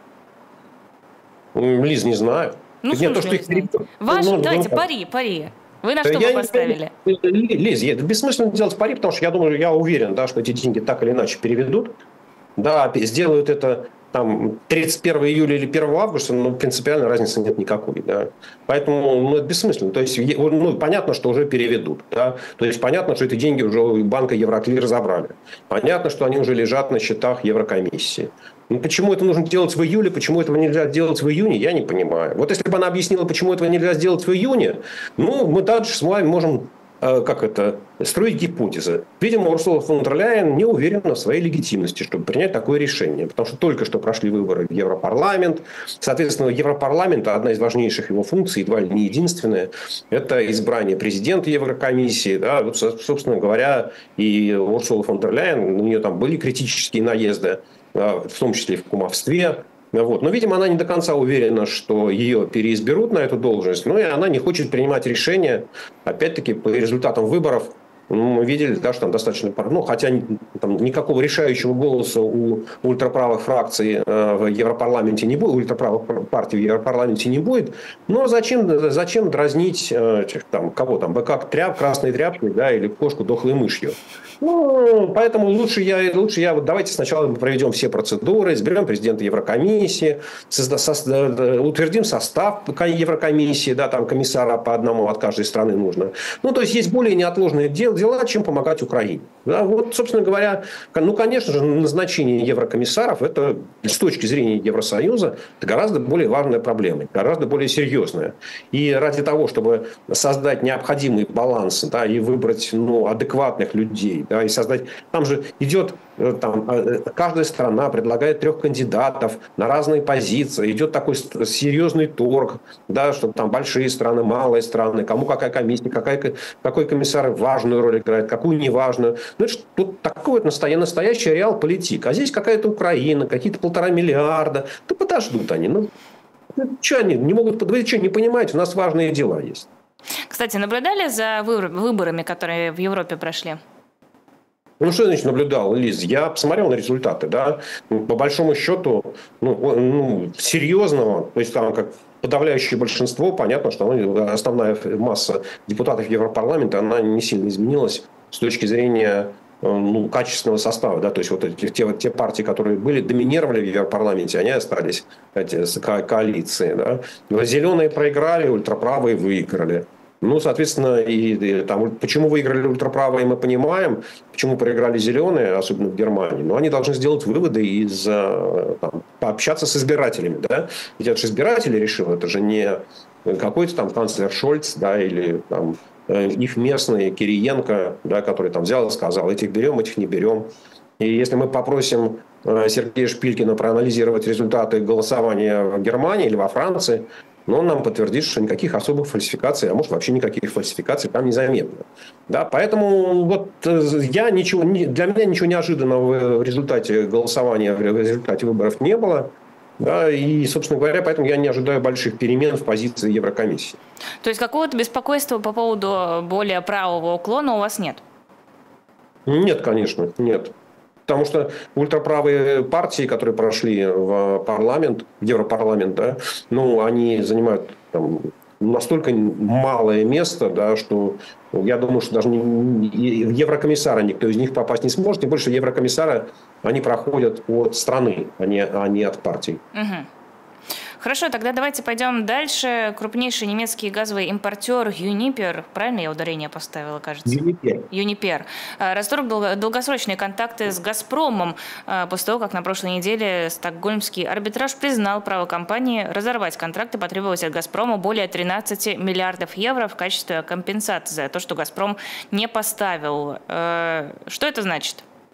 Лиз, не знаю. Ну, Нет, то, что их переведут. Ваш, ну, давайте, ну, пари, пари. Вы на что бы поставили? Лиз, бессмысленно делать пари, потому что я думаю, я уверен, да, что эти деньги так или иначе переведут. Да, сделают это... Там тридцать первого июля или первого августа, ну, принципиально разницы нет никакой. Да. Поэтому ну, это бессмысленно. То есть, ну, понятно, что уже переведут. Да. То есть, понятно, что эти деньги уже у банка Евроклир забрали. Понятно, что они уже лежат на счетах Еврокомиссии. Ну, почему это нужно делать в июле, почему этого нельзя делать в июне, я не понимаю. Вот если бы она объяснила, почему этого нельзя сделать в июне, ну, мы дальше с вами можем... как это, строить гипотезы. Видимо, Урсула фон дер Ляйен не уверена в своей легитимности, чтобы принять такое решение. Потому что только что прошли выборы в Европарламент. Соответственно, Европарламент, одна из важнейших его функций, едва ли не единственная, это избрание президента Еврокомиссии. Да, вот, собственно говоря, и Урсула фон дер Ляйен, у нее там были критические наезды, в том числе и в кумовстве. Вот. Но, видимо, она не до конца уверена, что ее переизберут на эту должность. Ну и она не хочет принимать решения, опять-таки, по результатам выборов. Ну, мы видели, да, что там достаточно... Ну, хотя там, никакого решающего голоса у ультраправых фракций э, в Европарламенте не будет, ультраправых партий в Европарламенте не будет. Но зачем, зачем дразнить э, там, кого там, быка тряп, красной тряпкой, да, или кошку дохлой мышью? Ну, поэтому лучше я, лучше я, вот давайте сначала проведем все процедуры, изберем президента Еврокомиссии, созда, созда, утвердим состав Еврокомиссии, да, там комиссара по одному от каждой страны нужно. Ну, то есть, есть более неотложные дел, дела, чем помогать Украине. Да, вот, собственно говоря, ну, конечно же, назначение еврокомиссаров, это с точки зрения Евросоюза, это гораздо более важная проблема, гораздо более серьезная. И ради того, чтобы создать необходимый баланс, да, и выбрать, ну, адекватных людей, да, и создать... Там же идет... Там, каждая страна предлагает трех кандидатов на разные позиции. Идет такой серьезный торг, да, чтобы там большие страны, малые страны, кому какая комиссия, какая, какой комиссар важную роль играет, какую неважную. Ну, это, тут такой вот настоящий, настоящий реал-политик. А здесь какая-то Украина, какие-то полтора миллиарда. Да подождут они. Ну, что они не могут... Вы что, не понимаете? У нас важные дела есть. Кстати, наблюдали за выборами, которые в Европе прошли? Ну, что значит наблюдал, Лиз? Я посмотрел на результаты, да. По большому счету, ну, ну, серьезного, то есть там как подавляющее большинство, понятно, что основная масса депутатов Европарламента, она не сильно изменилась с точки зрения, ну, качественного состава, да, то есть вот эти, те, те партии, которые были, доминировали в Европарламенте, они остались, эти ко- коалиции, да. Зеленые проиграли, ультраправые выиграли. Ну, соответственно, и, и там, почему выиграли ультраправые, мы понимаем, почему проиграли зеленые, особенно в Германии. Но они должны сделать выводы и там, пообщаться с избирателями. Да? Ведь это же избиратели решили, это же не какой-то там канцлер Шольц, да, или там, их местный Кириенко, да, который там взял и сказал, этих берем, этих не берем. И если мы попросим Сергея Шпилькина проанализировать результаты голосования в Германии или во Франции, но он нам подтвердит, что никаких особых фальсификаций, а может вообще никаких фальсификаций там незаметно. Да, поэтому вот я ничего, для меня ничего неожиданного в результате голосования, в результате выборов не было. Да, и, собственно говоря, поэтому я не ожидаю больших перемен в позиции Еврокомиссии. То есть какого-то беспокойства по поводу более правого уклона у вас нет? Нет, конечно, нет. Потому что ультраправые партии, которые прошли в парламент, в Европарламент, да, ну, они занимают там настолько малое место, да, что я думаю, что даже не, в еврокомиссара никто из них попасть не сможет. Тем более, что еврокомиссары, они проходят от страны, а не, а не от партий. Угу. Хорошо, тогда давайте пойдем дальше. Крупнейший немецкий газовый импортер Юнипер, правильно я ударение поставила, кажется? Юнипер. Юнипер. Расторг долгосрочные контакты с «Газпромом» после того, как на прошлой неделе стокгольмский арбитраж признал право компании разорвать контракт и потребовать от «Газпрома» более тринадцати миллиардов евро в качестве компенсации за то, что «Газпром» не поставил. Что это значит?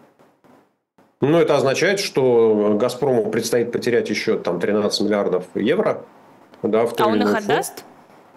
Ну, это означает, что «Газпрому» предстоит потерять еще там тринадцать миллиардов евро. Да, в а он их отдаст?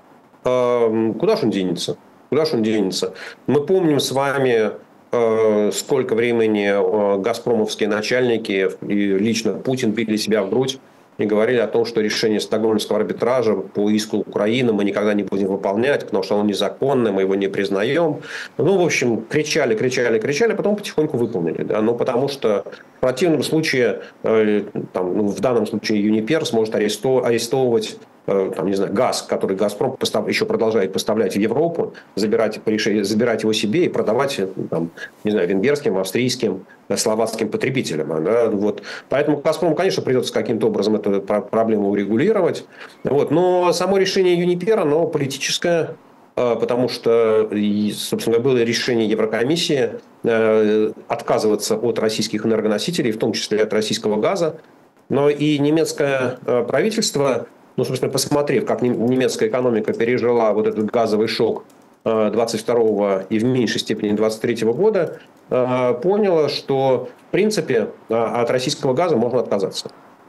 А, куда же он денется? Куда же он денется? Мы помним с вами, э, сколько времени э, газпромовские начальники и лично Путин били себя в грудь и говорили о том, что решение стокгольмского арбитража по иску Украины мы никогда не будем выполнять, потому что оно незаконное, мы его не признаем. Ну, в общем, кричали, кричали, кричали, потом потихоньку выполнили. Да? Ну, потому что в противном случае, э, там, ну, в данном случае Юнипер сможет арестовывать э, там, не знаю, газ, который «Газпром» постав... еще продолжает поставлять в Европу, забирать, забирать его себе и продавать там, не знаю, венгерским, австрийским, словацким потребителям. Да? Вот. Поэтому «Газпрому», конечно, придется каким-то образом эту проблему урегулировать. Вот. Но само решение Юнипера, оно политическое, потому что, собственно, было решение Еврокомиссии отказываться от российских энергоносителей, в том числе от российского газа. Но и немецкое правительство, ну, собственно, посмотрев, как немецкая экономика пережила вот этот газовый шок двадцать второго и в меньшей степени двадцать третьего года, поняла, что, в принципе, от российского газа можно отказаться.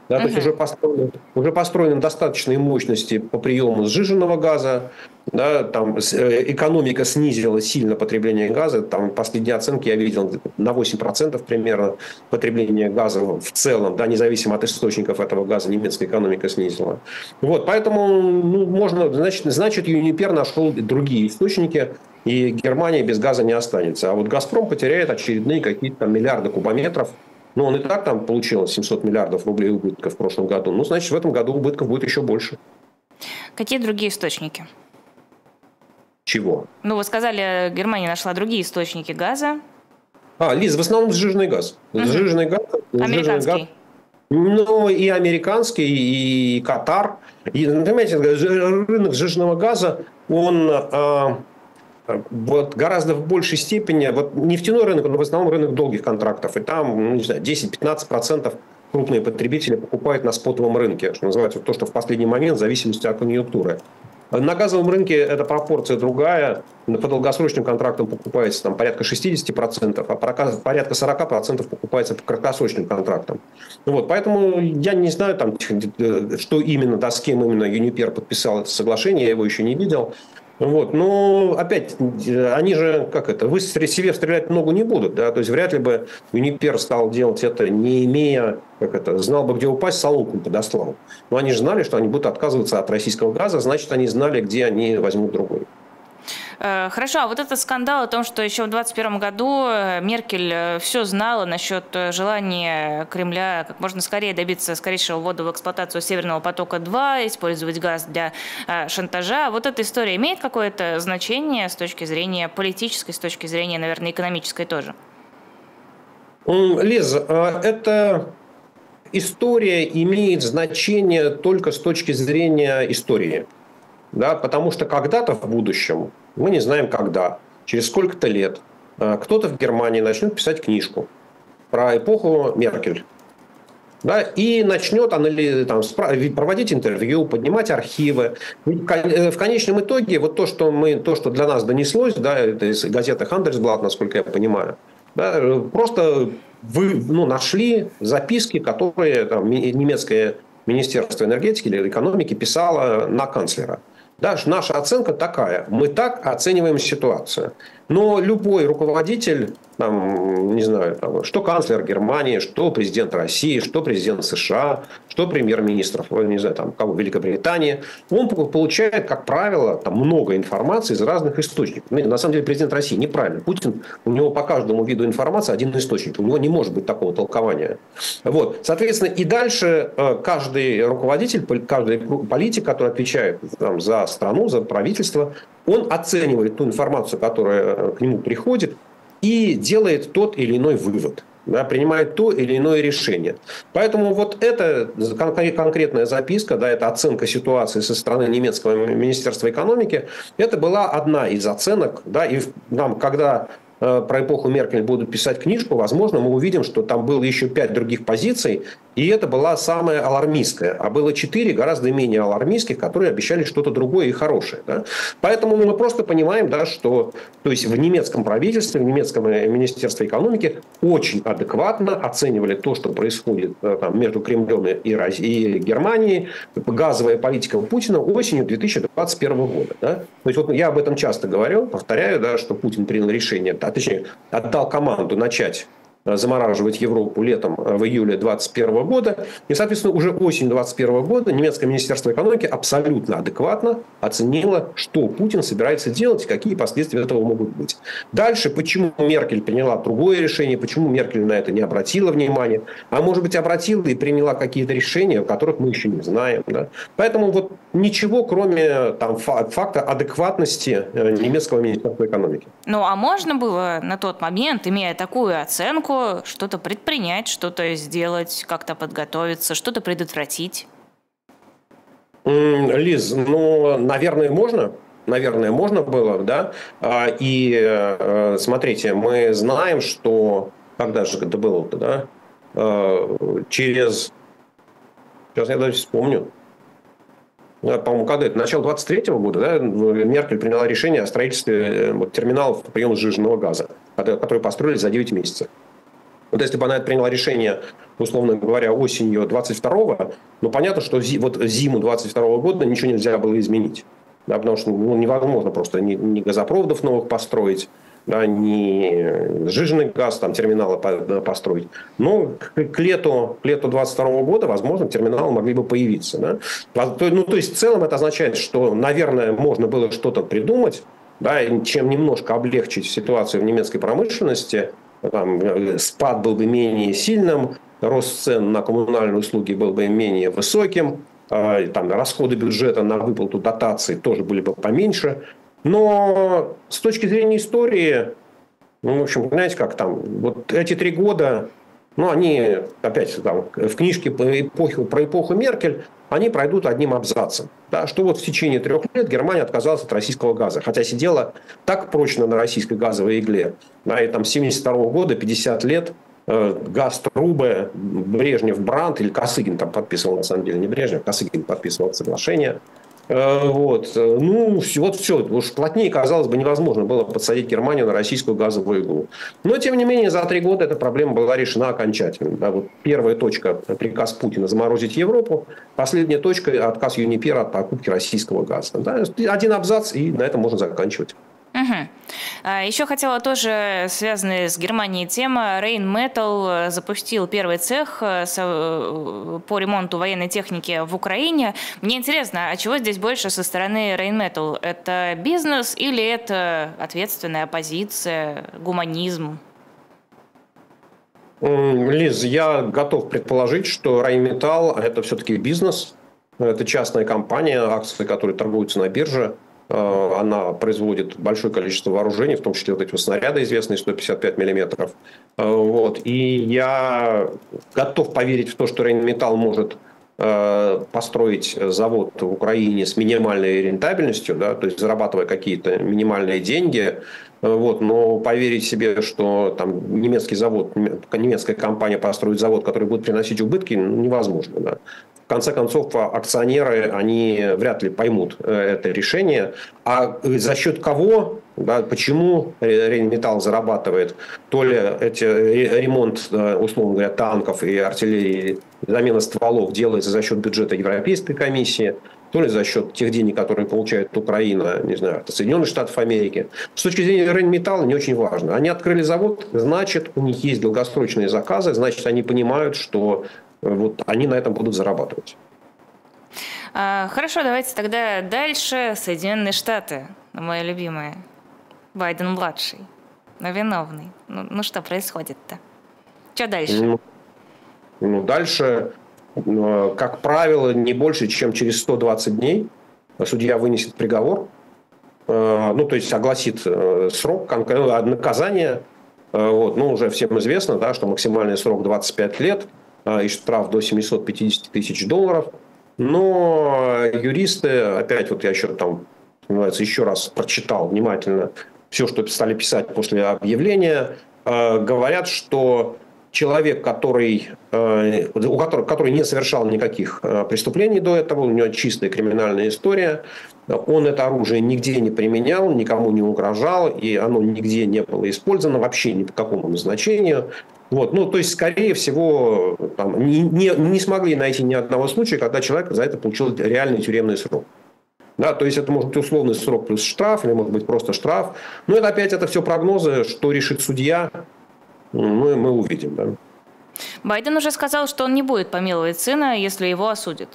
Да, Uh-huh. то есть уже построены, уже построены достаточные мощности по приему сжиженного газа. Да, там экономика снизила сильно потребление газа. Там последние оценки я видел на восемь процентов примерно потребление газа в целом, да, независимо от источников этого газа, немецкая экономика снизила. Вот, поэтому ну, можно, значит, значит, Юнипер нашел другие источники, и Германия без газа не останется. А вот «Газпром» потеряет очередные какие-то там миллиарды кубометров. Ну, он и так там получил семьсот миллиардов рублей убытков в прошлом году. Ну, значит, в этом году убытков будет еще больше. Какие другие источники? Чего? Ну, вы сказали, Германия нашла другие источники газа. А, Лиз, в основном сжиженный газ. Угу. Сжиженный газ. Американский. Газ. Ну, и американский, и Катар. И, понимаете, рынок сжиженного газа, он а, вот, гораздо в большей степени... Вот нефтяной рынок, но в основном рынок долгих контрактов. И там, ну, не знаю, десять-пятнадцать процентов крупные потребители покупают на спотовом рынке. Что называется, то, что в последний момент, в зависимости от конъюнктуры. На газовом рынке эта пропорция другая. По долгосрочным контрактам покупается там, порядка шестьдесят процентов, а порядка сорок процентов покупается по краткосрочным контрактам. Вот, поэтому я не знаю, там, что именно, да, с кем именно Юнипер подписал это соглашение, я его еще не видел. Вот. Но опять, они же, как это, вы себе стрелять в ногу не будут. Да? То есть вряд ли бы Юнипер стал делать это, не имея, как это, знал бы, где упасть, соломку подослал. Но они же знали, что они будут отказываться от российского газа, значит, они знали, где они возьмут другой. Хорошо, а вот этот скандал о том, что еще в двадцать первом году Меркель все знала насчет желания Кремля как можно скорее добиться скорейшего ввода в эксплуатацию Северного потока-два, использовать газ для шантажа. Вот эта история имеет какое-то значение с точки зрения политической, с точки зрения, наверное, экономической тоже? Лиз, эта история имеет значение только с точки зрения истории. Да, потому что когда-то в будущем, мы не знаем когда, через сколько-то лет, кто-то в Германии начнет писать книжку про эпоху Меркель. Да, и начнет там, проводить интервью, поднимать архивы. В конечном итоге вот то, что, мы, то, что для нас донеслось, да, это из газеты Handelsblatt, насколько я понимаю, да, просто вы ну, нашли записки, которые там, немецкое Министерство энергетики или экономики писало на канцлера. Даже наша оценка такая. Мы так оцениваем ситуацию. Но любой руководитель, там, не знаю, там, что канцлер Германии, что президент России, что президент США, что премьер-министр, не знаю, там, кого, Великобритании, он получает, как правило, там, много информации из разных источников. На самом деле президент России неправильно. Путин, у него по каждому виду информации один источник. У него не может быть такого толкования. Вот. Соответственно, и дальше каждый руководитель, каждый политик, который отвечает там, за страну, за правительство, он оценивает ту информацию, которая к нему приходит, и делает тот или иной вывод, да, принимает то или иное решение. Поэтому вот эта конкретная записка, да, это оценка ситуации со стороны немецкого министерства экономики, это была одна из оценок. Да, и нам, когда про эпоху Меркель будут писать книжку, возможно, мы увидим, что там было еще пять других позиций, и это была самая алармистская. А было четыре гораздо менее алармистских, которые обещали что-то другое и хорошее. Да? Поэтому мы просто понимаем, да, что то есть в немецком правительстве, в немецком министерстве экономики очень адекватно оценивали то, что происходит там, между Кремлем и, Россией, и Германией, газовая политика Путина осенью две тысячи двадцать первого года. Да? То есть вот я об этом часто говорю, повторяю, да, что Путин принял решение, а точнее отдал команду начать замораживать Европу летом в июле двадцать первого года. И, соответственно, уже осенью двадцать первого года немецкое министерство экономики абсолютно адекватно оценило, что Путин собирается делать и какие последствия этого могут быть. Дальше, почему Меркель приняла другое решение, почему Меркель на это не обратила внимания, а может быть обратила и приняла какие-то решения, о которых мы еще не знаем. Да? Поэтому вот ничего, кроме там, факта адекватности немецкого министерства экономики. Ну, а можно было на тот момент, имея такую оценку, что-то предпринять, что-то сделать, как-то подготовиться, что-то предотвратить? Лиз, ну, наверное, можно. Наверное, можно было, да. И смотрите, мы знаем, что когда же это было-то, да? Через... Сейчас я даже вспомню. По-моему, когда это? Начало двадцать третьего года, да, Меркель приняла решение о строительстве вот, терминалов по приему сжиженного газа, которые построили за девять месяцев. Вот если бы она приняла решение, условно говоря, осенью двадцать второго, ну, понятно, что зи, вот зиму двадцать второго года ничего нельзя было изменить. Да, потому что ну, невозможно просто ни, ни газопроводов новых построить, да, ни сжиженный газ, там, терминалы построить. Но к лету, к лету двадцать второго года, возможно, терминалы могли бы появиться. Да? Ну, то есть, в целом это означает, что, наверное, можно было что-то придумать, да, чем немножко облегчить ситуацию в немецкой промышленности. Там, спад был бы менее сильным, рост цен на коммунальные услуги был бы менее высоким, там, расходы бюджета на выплату дотаций тоже были бы поменьше. Но с точки зрения истории, ну, в общем, знаете, как там, вот эти три года, ну, они, опять, там, в книжке по эпоху, про эпоху Меркель, они пройдут одним абзацем. Да, что вот в течение трех лет Германия отказалась от российского газа, хотя сидела так прочно на российской газовой игле. Да, и там с семьдесят второго года, пятьдесят лет, газ, трубы, Брежнев, Брандт, или Косыгин там подписывал, на самом деле, не Брежнев, Косыгин подписывал соглашение. Вот. Ну, вот все. Уж плотнее, казалось бы, невозможно было подсадить Германию на российскую газовую иглу. Но, тем не менее, за три года эта проблема была решена окончательно. Да, вот первая точка – приказ Путина заморозить Европу. Последняя точка – отказ Юнипера от покупки российского газа. Да, один абзац, и на этом можно заканчивать. Угу. Еще хотела тоже, связанная с Германией тема, Rheinmetall запустил первый цех по ремонту военной техники в Украине. Мне интересно, а чего здесь больше со стороны Rheinmetall? Это бизнес или это ответственная позиция, гуманизм? Лиз, я готов предположить, что Rheinmetall – это все-таки бизнес, это частная компания, акции которой торгуются на бирже. Она производит большое количество вооружений, в том числе вот эти вот снаряды известные, сто пятьдесят пять миллиметров. Вот. И я готов поверить в то, что Rheinmetall может построить завод в Украине с минимальной рентабельностью, да, то есть зарабатывая какие-то минимальные деньги. Вот. Но поверить себе, что там немецкий завод, немецкая компания построит завод, который будет приносить убытки, невозможно. Да. В конце концов, акционеры, они вряд ли поймут это решение. А за счет кого, да, почему Rheinmetall зарабатывает? То ли эти, ремонт, условно говоря, танков и артиллерии, замена стволов делается за счет бюджета Европейской комиссии, то ли за счет тех денег, которые получает Украина, не знаю, от Соединенных Штатов Америки. С точки зрения Rheinmetall не очень важно. Они открыли завод, значит, у них есть долгосрочные заказы, значит, они понимают, что вот они на этом будут зарабатывать. Хорошо, давайте тогда дальше. Соединенные Штаты, мои любимые. Байден-младший, но виновный. Ну, ну что происходит-то? Что дальше? Ну, ну, дальше, как правило, не больше, чем через сто двадцать дней судья вынесет приговор. Ну, то есть огласит срок наказания. Вот. Ну, уже всем известно, да, что максимальный срок двадцать пять лет. И штраф до семьсот пятьдесят тысяч долларов. Но юристы, опять вот я еще там, называется, еще раз прочитал внимательно все, что стали писать после объявления, говорят, что человек, который, у которого, который не совершал никаких преступлений до этого, у него чистая криминальная история, он это оружие нигде не применял, никому не угрожал, и оно нигде не было использовано, вообще ни по какому назначению. Вот, ну, то есть, скорее всего, там, не, не, не смогли найти ни одного случая, когда человек за это получил реальный тюремный срок. Да, то есть, это может быть условный срок плюс штраф, или может быть просто штраф. Но это опять это все прогнозы, что решит судья, мы, мы увидим. Да. Байден уже сказал, что он не будет помиловать сына, если его осудят.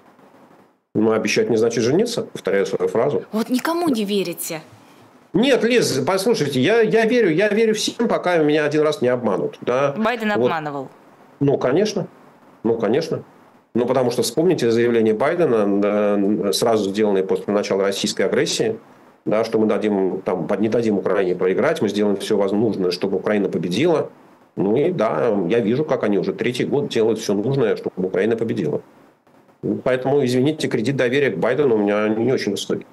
Ну, обещать не значит жениться, повторяю свою фразу. Вот никому не верите. Нет, Лиз, послушайте, я, я верю, я верю всем, пока меня один раз не обманут. Да? Байден вот. обманывал. Ну, конечно. Ну, конечно. Ну, потому что вспомните заявление Байдена, да, сразу сделанное после начала российской агрессии, да, что мы дадим, там, не дадим Украине проиграть, мы сделаем все возможное, чтобы Украина победила. Ну и да, я вижу, как они уже третий год делают все нужное, чтобы Украина победила. Поэтому, извините, кредит доверия к Байдену у меня не очень высокий.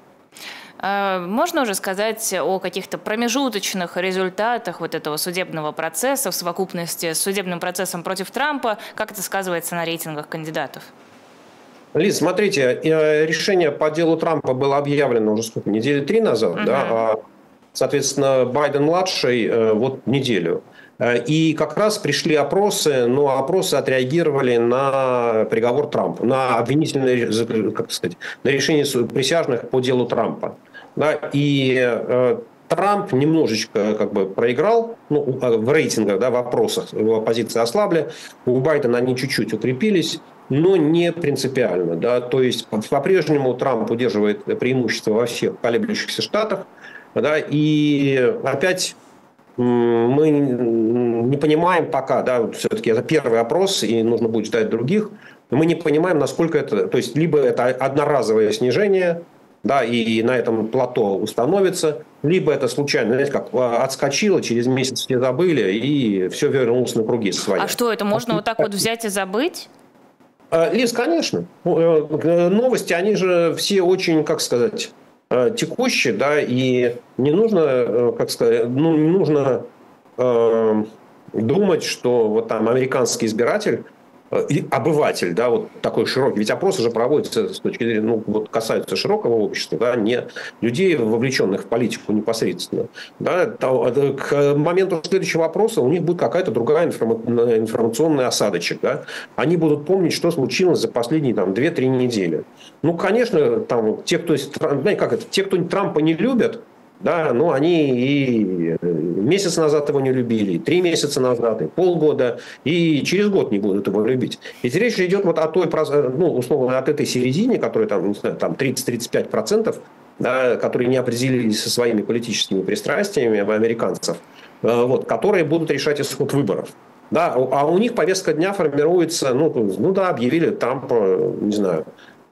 Можно уже сказать о каких-то промежуточных результатах вот этого судебного процесса в совокупности с судебным процессом против Трампа? Как это сказывается на рейтингах кандидатов? Лиз, смотрите, решение по делу Трампа было объявлено уже сколько, недели три назад, uh-huh. да? Соответственно, Байден-младший вот неделю. И как раз пришли опросы, но опросы отреагировали на приговор Трампа, на обвинительное, как сказать, на решение присяжных по делу Трампа. Да, и э, Трамп немножечко как бы проиграл, ну, в рейтингах, да, в опросах его позиции ослабли, у Байдена они чуть-чуть укрепились, но не принципиально. Да, то есть по-прежнему Трамп удерживает преимущество во всех колеблющихся штатах, да, и опять мы не понимаем пока, да, все-таки это первый опрос, и нужно будет ждать других, мы не понимаем, насколько это, то есть либо это одноразовое снижение, да, и на этом плато установится, либо это случайно, знаете, как отскочило, через месяц все забыли, и все вернулось на круги свои. А что, это можно вот так вот взять и забыть? Лиз, конечно. Новости, они же все очень, как сказать, текущие, да, и не нужно, как сказать, ну, не нужно э, думать, что вот там американский избиратель, и обыватель, да, вот такой широкий, ведь опросы же проводятся с точки зрения, ну, вот касаются широкого общества, да, не людей, вовлеченных в политику непосредственно, да, к моменту следующего опроса у них будет какая-то другая информационный осадочек, да, они будут помнить, что случилось за последние там две-три недели. Ну, конечно, там те, кто, знаете, как это, те, кто Трампа не любят, да, ну, они и месяц назад его не любили, и три месяца назад, и полгода, и через год не будут его любить. Ведь речь идет вот о той, ну, условно, от этой середине, которая там, не знаю, там тридцать-тридцать пять процентов, да, которые не определились со своими политическими пристрастиями американцев, вот, которые будут решать исход выборов. Да, а у них повестка дня формируется, ну, ну да, объявили Трамп, не знаю,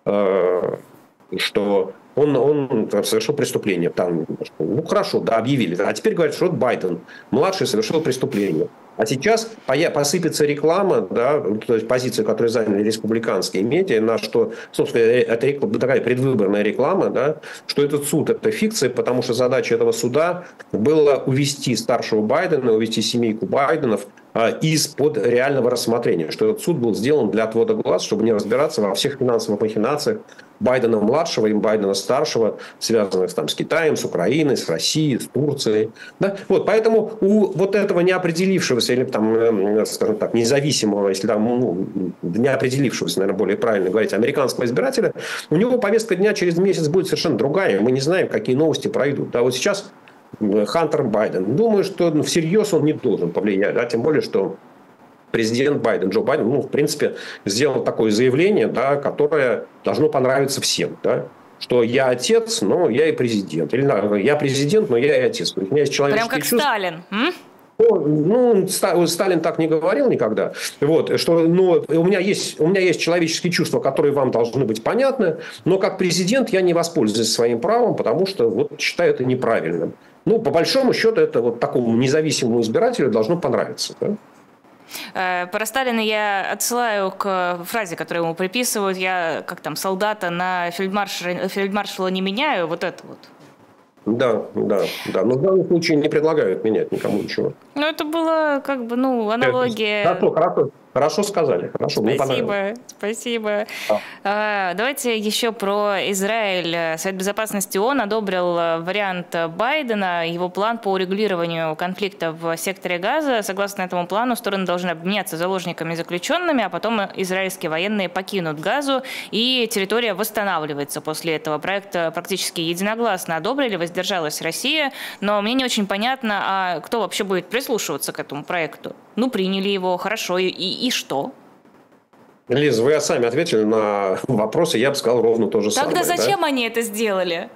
что... Он, он совершил преступление. Там, ну, хорошо, да, объявили. А теперь говорят, что Байден, младший, совершил преступление. А сейчас посыпется реклама, да, то есть позиции, которые заняли республиканские медиа, на что, собственно, это такая предвыборная реклама, да, что этот суд – это фикция, потому что задача этого суда была увести старшего Байдена, увести семейку Байденов из-под реального рассмотрения, что этот суд был сделан для отвода глаз, чтобы не разбираться во всех финансовых махинациях Байдена-младшего и Байдена-старшего, связанных там, с Китаем, с Украиной, с Россией, с Турцией. Да? Вот, поэтому у вот этого неопределившегося или, там, скажем так, независимого, если там, ну, неопределившегося, наверное, более правильно говорить, американского избирателя, у него повестка дня через месяц будет совершенно другая. Мы не знаем, какие новости пройдут. Да, вот сейчас Хантер Байден. Думаю, что ну, всерьез он не должен повлиять. Да? Тем более, что президент Байден, Джо Байден, ну, в принципе, сделал такое заявление, да, которое должно понравиться всем. Да? Что я отец, но я и президент. Или я президент, но я и отец. У меня есть человеческие Прям как чувства. Сталин. М? Ну, Сталин так не говорил никогда. Вот, что, но у меня есть, у меня есть человеческие чувства, которые вам должны быть понятны, но как президент я не воспользуюсь своим правом, потому что вот, считаю это неправильным. Ну, по большому счету, это вот такому независимому избирателю должно понравиться. Да? Про Сталина я отсылаю к фразе, которую ему приписывают. Я, как там, солдата на фельдмаршала, фельдмаршала не меняю. Вот это вот. Да, да, да. Но в данном случае не предлагают менять никому ничего. Ну, это было, как бы, ну, аналогия. Хорошо, хорошо. Хорошо сказали. Хорошо, спасибо, спасибо. А. Давайте еще про Израиль. Совет Безопасности ООН одобрил вариант Байдена, его план по урегулированию конфликта в секторе Газа. Согласно этому плану, стороны должны обменяться заложниками и заключенными, а потом израильские военные покинут Газу, и территория восстанавливается после этого. Проект практически единогласно одобрили, воздержалась Россия, но мне не очень понятно, а кто вообще будет прислушиваться к этому проекту? Ну, приняли его, хорошо, и, и что? Лиз, вы сами ответили на вопросы, я бы сказал ровно то же самое. Тогда зачем да? они это сделали?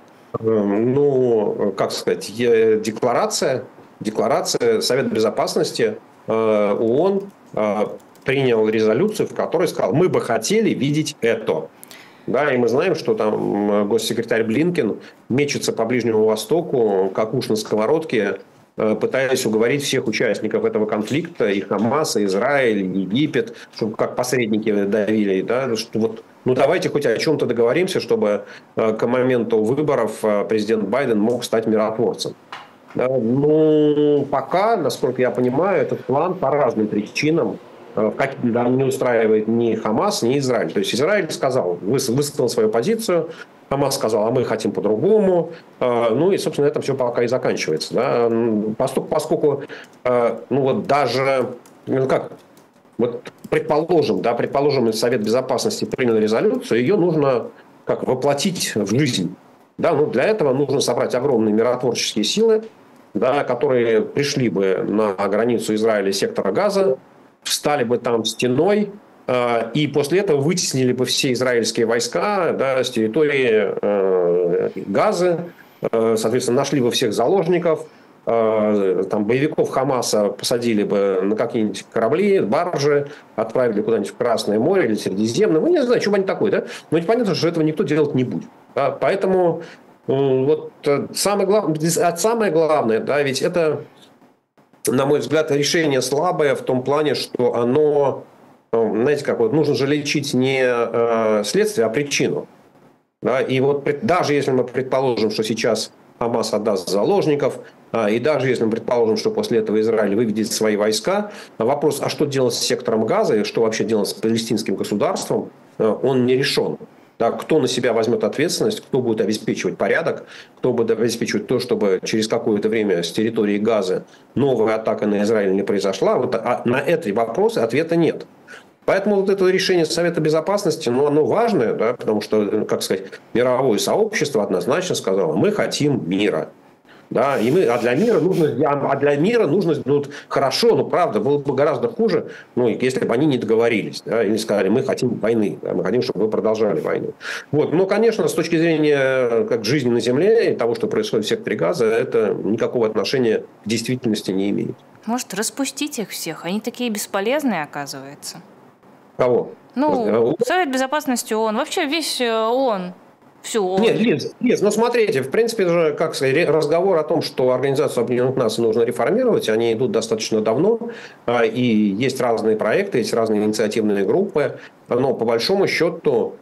Ну, как сказать, декларация, декларация Совета Безопасности ООН принял резолюцию, в которой сказал, мы бы хотели видеть это. Да, и мы знаем, что там госсекретарь Блинкен мечется по Ближнему Востоку, как уж на сковородке, пытаясь уговорить всех участников этого конфликта, и Хамас, и Израиль, и Египет, чтобы как посредники давили, да, что вот, ну давайте хоть о чем-то договоримся, чтобы к моменту выборов президент Байден мог стать миротворцем. Да, ну, пока, насколько я понимаю, этот план по разным причинам как, да, не устраивает ни Хамас, ни Израиль. То есть Израиль сказал, высказал свою позицию, Хамас сказал, а мы хотим по-другому. Ну и, собственно, на этом все пока и заканчивается. Да? Поскольку, поскольку ну вот даже, ну как, вот предположим, да, предположим, Совет Безопасности принял резолюцию, ее нужно как воплотить в жизнь. Да? Ну, для этого нужно собрать огромные миротворческие силы, да, которые пришли бы на границу Израиля и сектора Газа, встали бы там стеной, и после этого вытеснили бы все израильские войска, да, с территории э, Газы, э, соответственно, нашли бы всех заложников, э, там, боевиков Хамаса посадили бы на какие-нибудь корабли, баржи, отправили куда-нибудь в Красное море или Средиземное. Ну, не знаю, что бы они такое, да? Но ведь понятно, что этого никто делать не будет. Да? Поэтому э, вот, самое, глав... самое главное, да, ведь это, на мой взгляд, решение слабое в том плане, что оно... Знаете, как вот нужно же лечить не э, следствие, а причину. Да? И вот даже если мы предположим, что сейчас Хамас отдаст заложников, э, и даже если мы предположим, что после этого Израиль выведет свои войска, вопрос, а что делать с сектором Газа и что вообще делать с палестинским государством, э, он не решен. Да? Кто на себя возьмет ответственность, кто будет обеспечивать порядок, кто будет обеспечивать то, чтобы через какое-то время с территории Газа новая атака на Израиль не произошла, вот, а на эти вопросы ответа нет. Поэтому вот это решение Совета Безопасности, ну, оно важное, да, потому что, как сказать, мировое сообщество однозначно сказало, мы хотим мира. Да, и мы, а для мира нужно, а для мира нужно, ну, хорошо, но правда, было бы гораздо хуже, ну, если бы они не договорились, да, или сказали, мы хотим войны, да, мы хотим, чтобы вы продолжали войну. Вот, но, конечно, с точки зрения как жизни на Земле и того, что происходит в секторе Газа, это никакого отношения к действительности не имеет. Может, распустить их всех? Они такие бесполезные, оказывается. Кого? Ну, Совет Безопасности ООН, вообще весь ООН. Всю ООН. Нет, Лиз, Лиз, ну смотрите, в принципе, же, как сказать, разговор о том, что Организацию Объединенных Наций нужно реформировать, они идут достаточно давно, и есть разные проекты, есть разные инициативные группы, но по большому счету,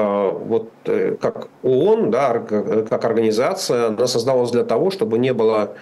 вот как ООН, да, как организация, она создалась для того, чтобы не было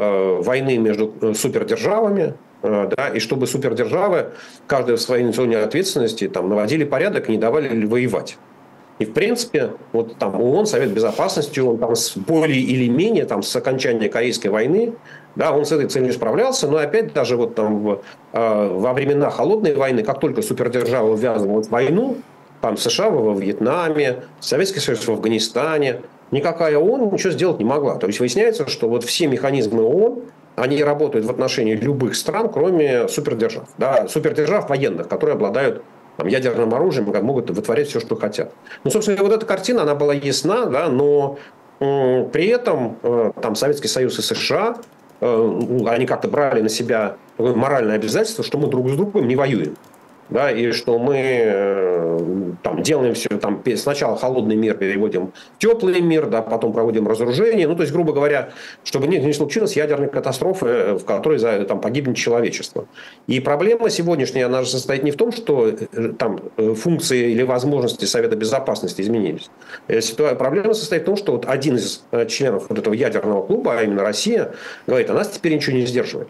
войны между супердержавами, да, и чтобы супердержавы, каждая в своей национальной ответственности, там, наводили порядок и не давали воевать. И, в принципе, вот там ООН, Совет Безопасности, он там с более или менее, там, с окончания Корейской войны, да, он с этой целью справлялся, но опять даже вот там в, э, во времена Холодной войны, как только супердержава ввязывалась в войну, там США во Вьетнаме, Советский Союз в Афганистане, никакая ООН ничего сделать не могла. То есть выясняется, что вот все механизмы ООН, они работают в отношении любых стран, кроме супердержав. Да, супердержав военных, которые обладают там, ядерным оружием, как могут вытворять все, что хотят. Ну, собственно, вот эта картина, она была ясна, да, но э, при этом э, там, Советский Союз и США, э, они как-то брали на себя такое моральное обязательство, что мы друг с другом не воюем. Да, и что мы э, там, делаем все, там, сначала холодный мир переводим в теплый мир, да, потом проводим разоружение. Ну, то есть, грубо говоря, чтобы не, не случилось ядерной катастрофы, в которой там, погибнет человечество. И проблема сегодняшняя, она же состоит не в том, что там, функции или возможности Совета Безопасности изменились. Проблема состоит в том, что вот один из членов вот этого ядерного клуба, а именно Россия, говорит, а нас теперь ничего не сдерживает.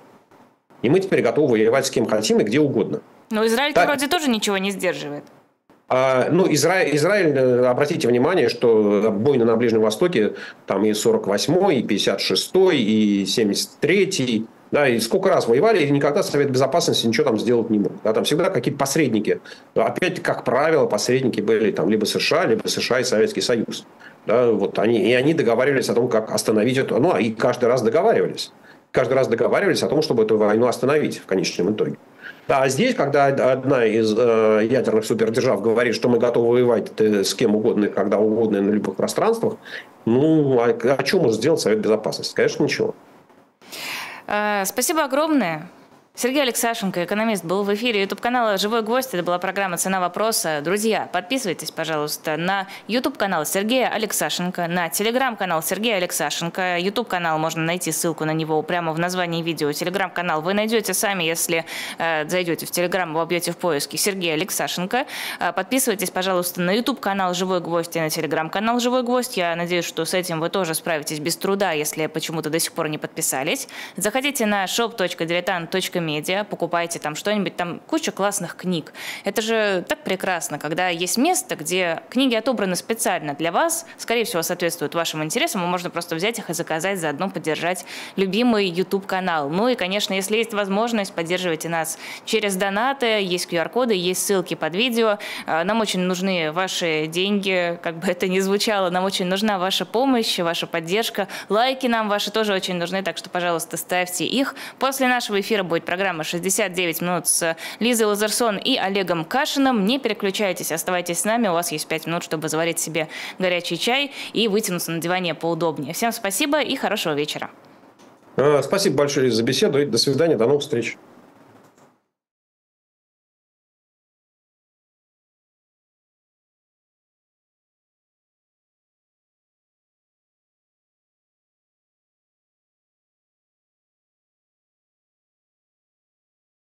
И мы теперь готовы воевать с кем хотим и где угодно. Но Израиль так, вроде тоже ничего не сдерживает. А, ну, Израиль, Израиль, обратите внимание, что войны на Ближнем Востоке, там и сорок восьмой, и пятьдесят шестой, и семьдесят третий, да, и сколько раз воевали, и никогда Совет Безопасности ничего там сделать не мог. Да, там всегда какие-то посредники. Опять, как правило, посредники были там либо США, либо США и Советский Союз. Да, вот они, и они договаривались о том, как остановить эту, ну, и каждый раз договаривались. Каждый раз договаривались о том, чтобы эту войну остановить в конечном итоге. А здесь, когда одна из э, ядерных супердержав говорит, что мы готовы воевать с кем угодно, когда угодно и на любых пространствах, ну, а, а что может сделать Совет Безопасности? Конечно, ничего. Спасибо огромное. Сергей Алексашенко, экономист, был в эфире YouTube-канала «Живой гвоздь». Это была программа «Цена вопроса». Друзья, подписывайтесь, пожалуйста, на YouTube-канал Сергея Алексашенко, на Telegram-канал Сергея Алексашенко. YouTube-канал можно найти, ссылку на него прямо в названии видео. Telegram-канал вы найдете сами, если э, зайдете в Telegram, вобьете в поиске Сергей Алексашенко. Э, подписывайтесь, пожалуйста, на YouTube-канал «Живой гвоздь» и на Telegram-канал «Живой гвоздь». Я надеюсь, что с этим вы тоже справитесь без труда, если почему-то до сих пор не подписались. Заходите на shop точка diletant точка media. Медиа, покупайте там что-нибудь, там куча классных книг. Это же так прекрасно, когда есть место, где книги отобраны специально для вас, скорее всего, соответствуют вашим интересам, и можно просто взять их и заказать, заодно поддержать любимый YouTube-канал. Ну и, конечно, если есть возможность, поддерживайте нас через донаты, есть ку ар-коды, есть ссылки под видео. Нам очень нужны ваши деньги, как бы это ни звучало, нам очень нужна ваша помощь, ваша поддержка. Лайки нам ваши тоже очень нужны, так что, пожалуйста, ставьте их. После нашего эфира будет программа шестьдесят девять минут с Лизой Лазерсон и Олегом Кашиным. Не переключайтесь, оставайтесь с нами, у вас есть пять минут, чтобы заварить себе горячий чай и вытянуться на диване поудобнее. Всем спасибо и хорошего вечера. Спасибо большое за беседу и до свидания, до новых встреч.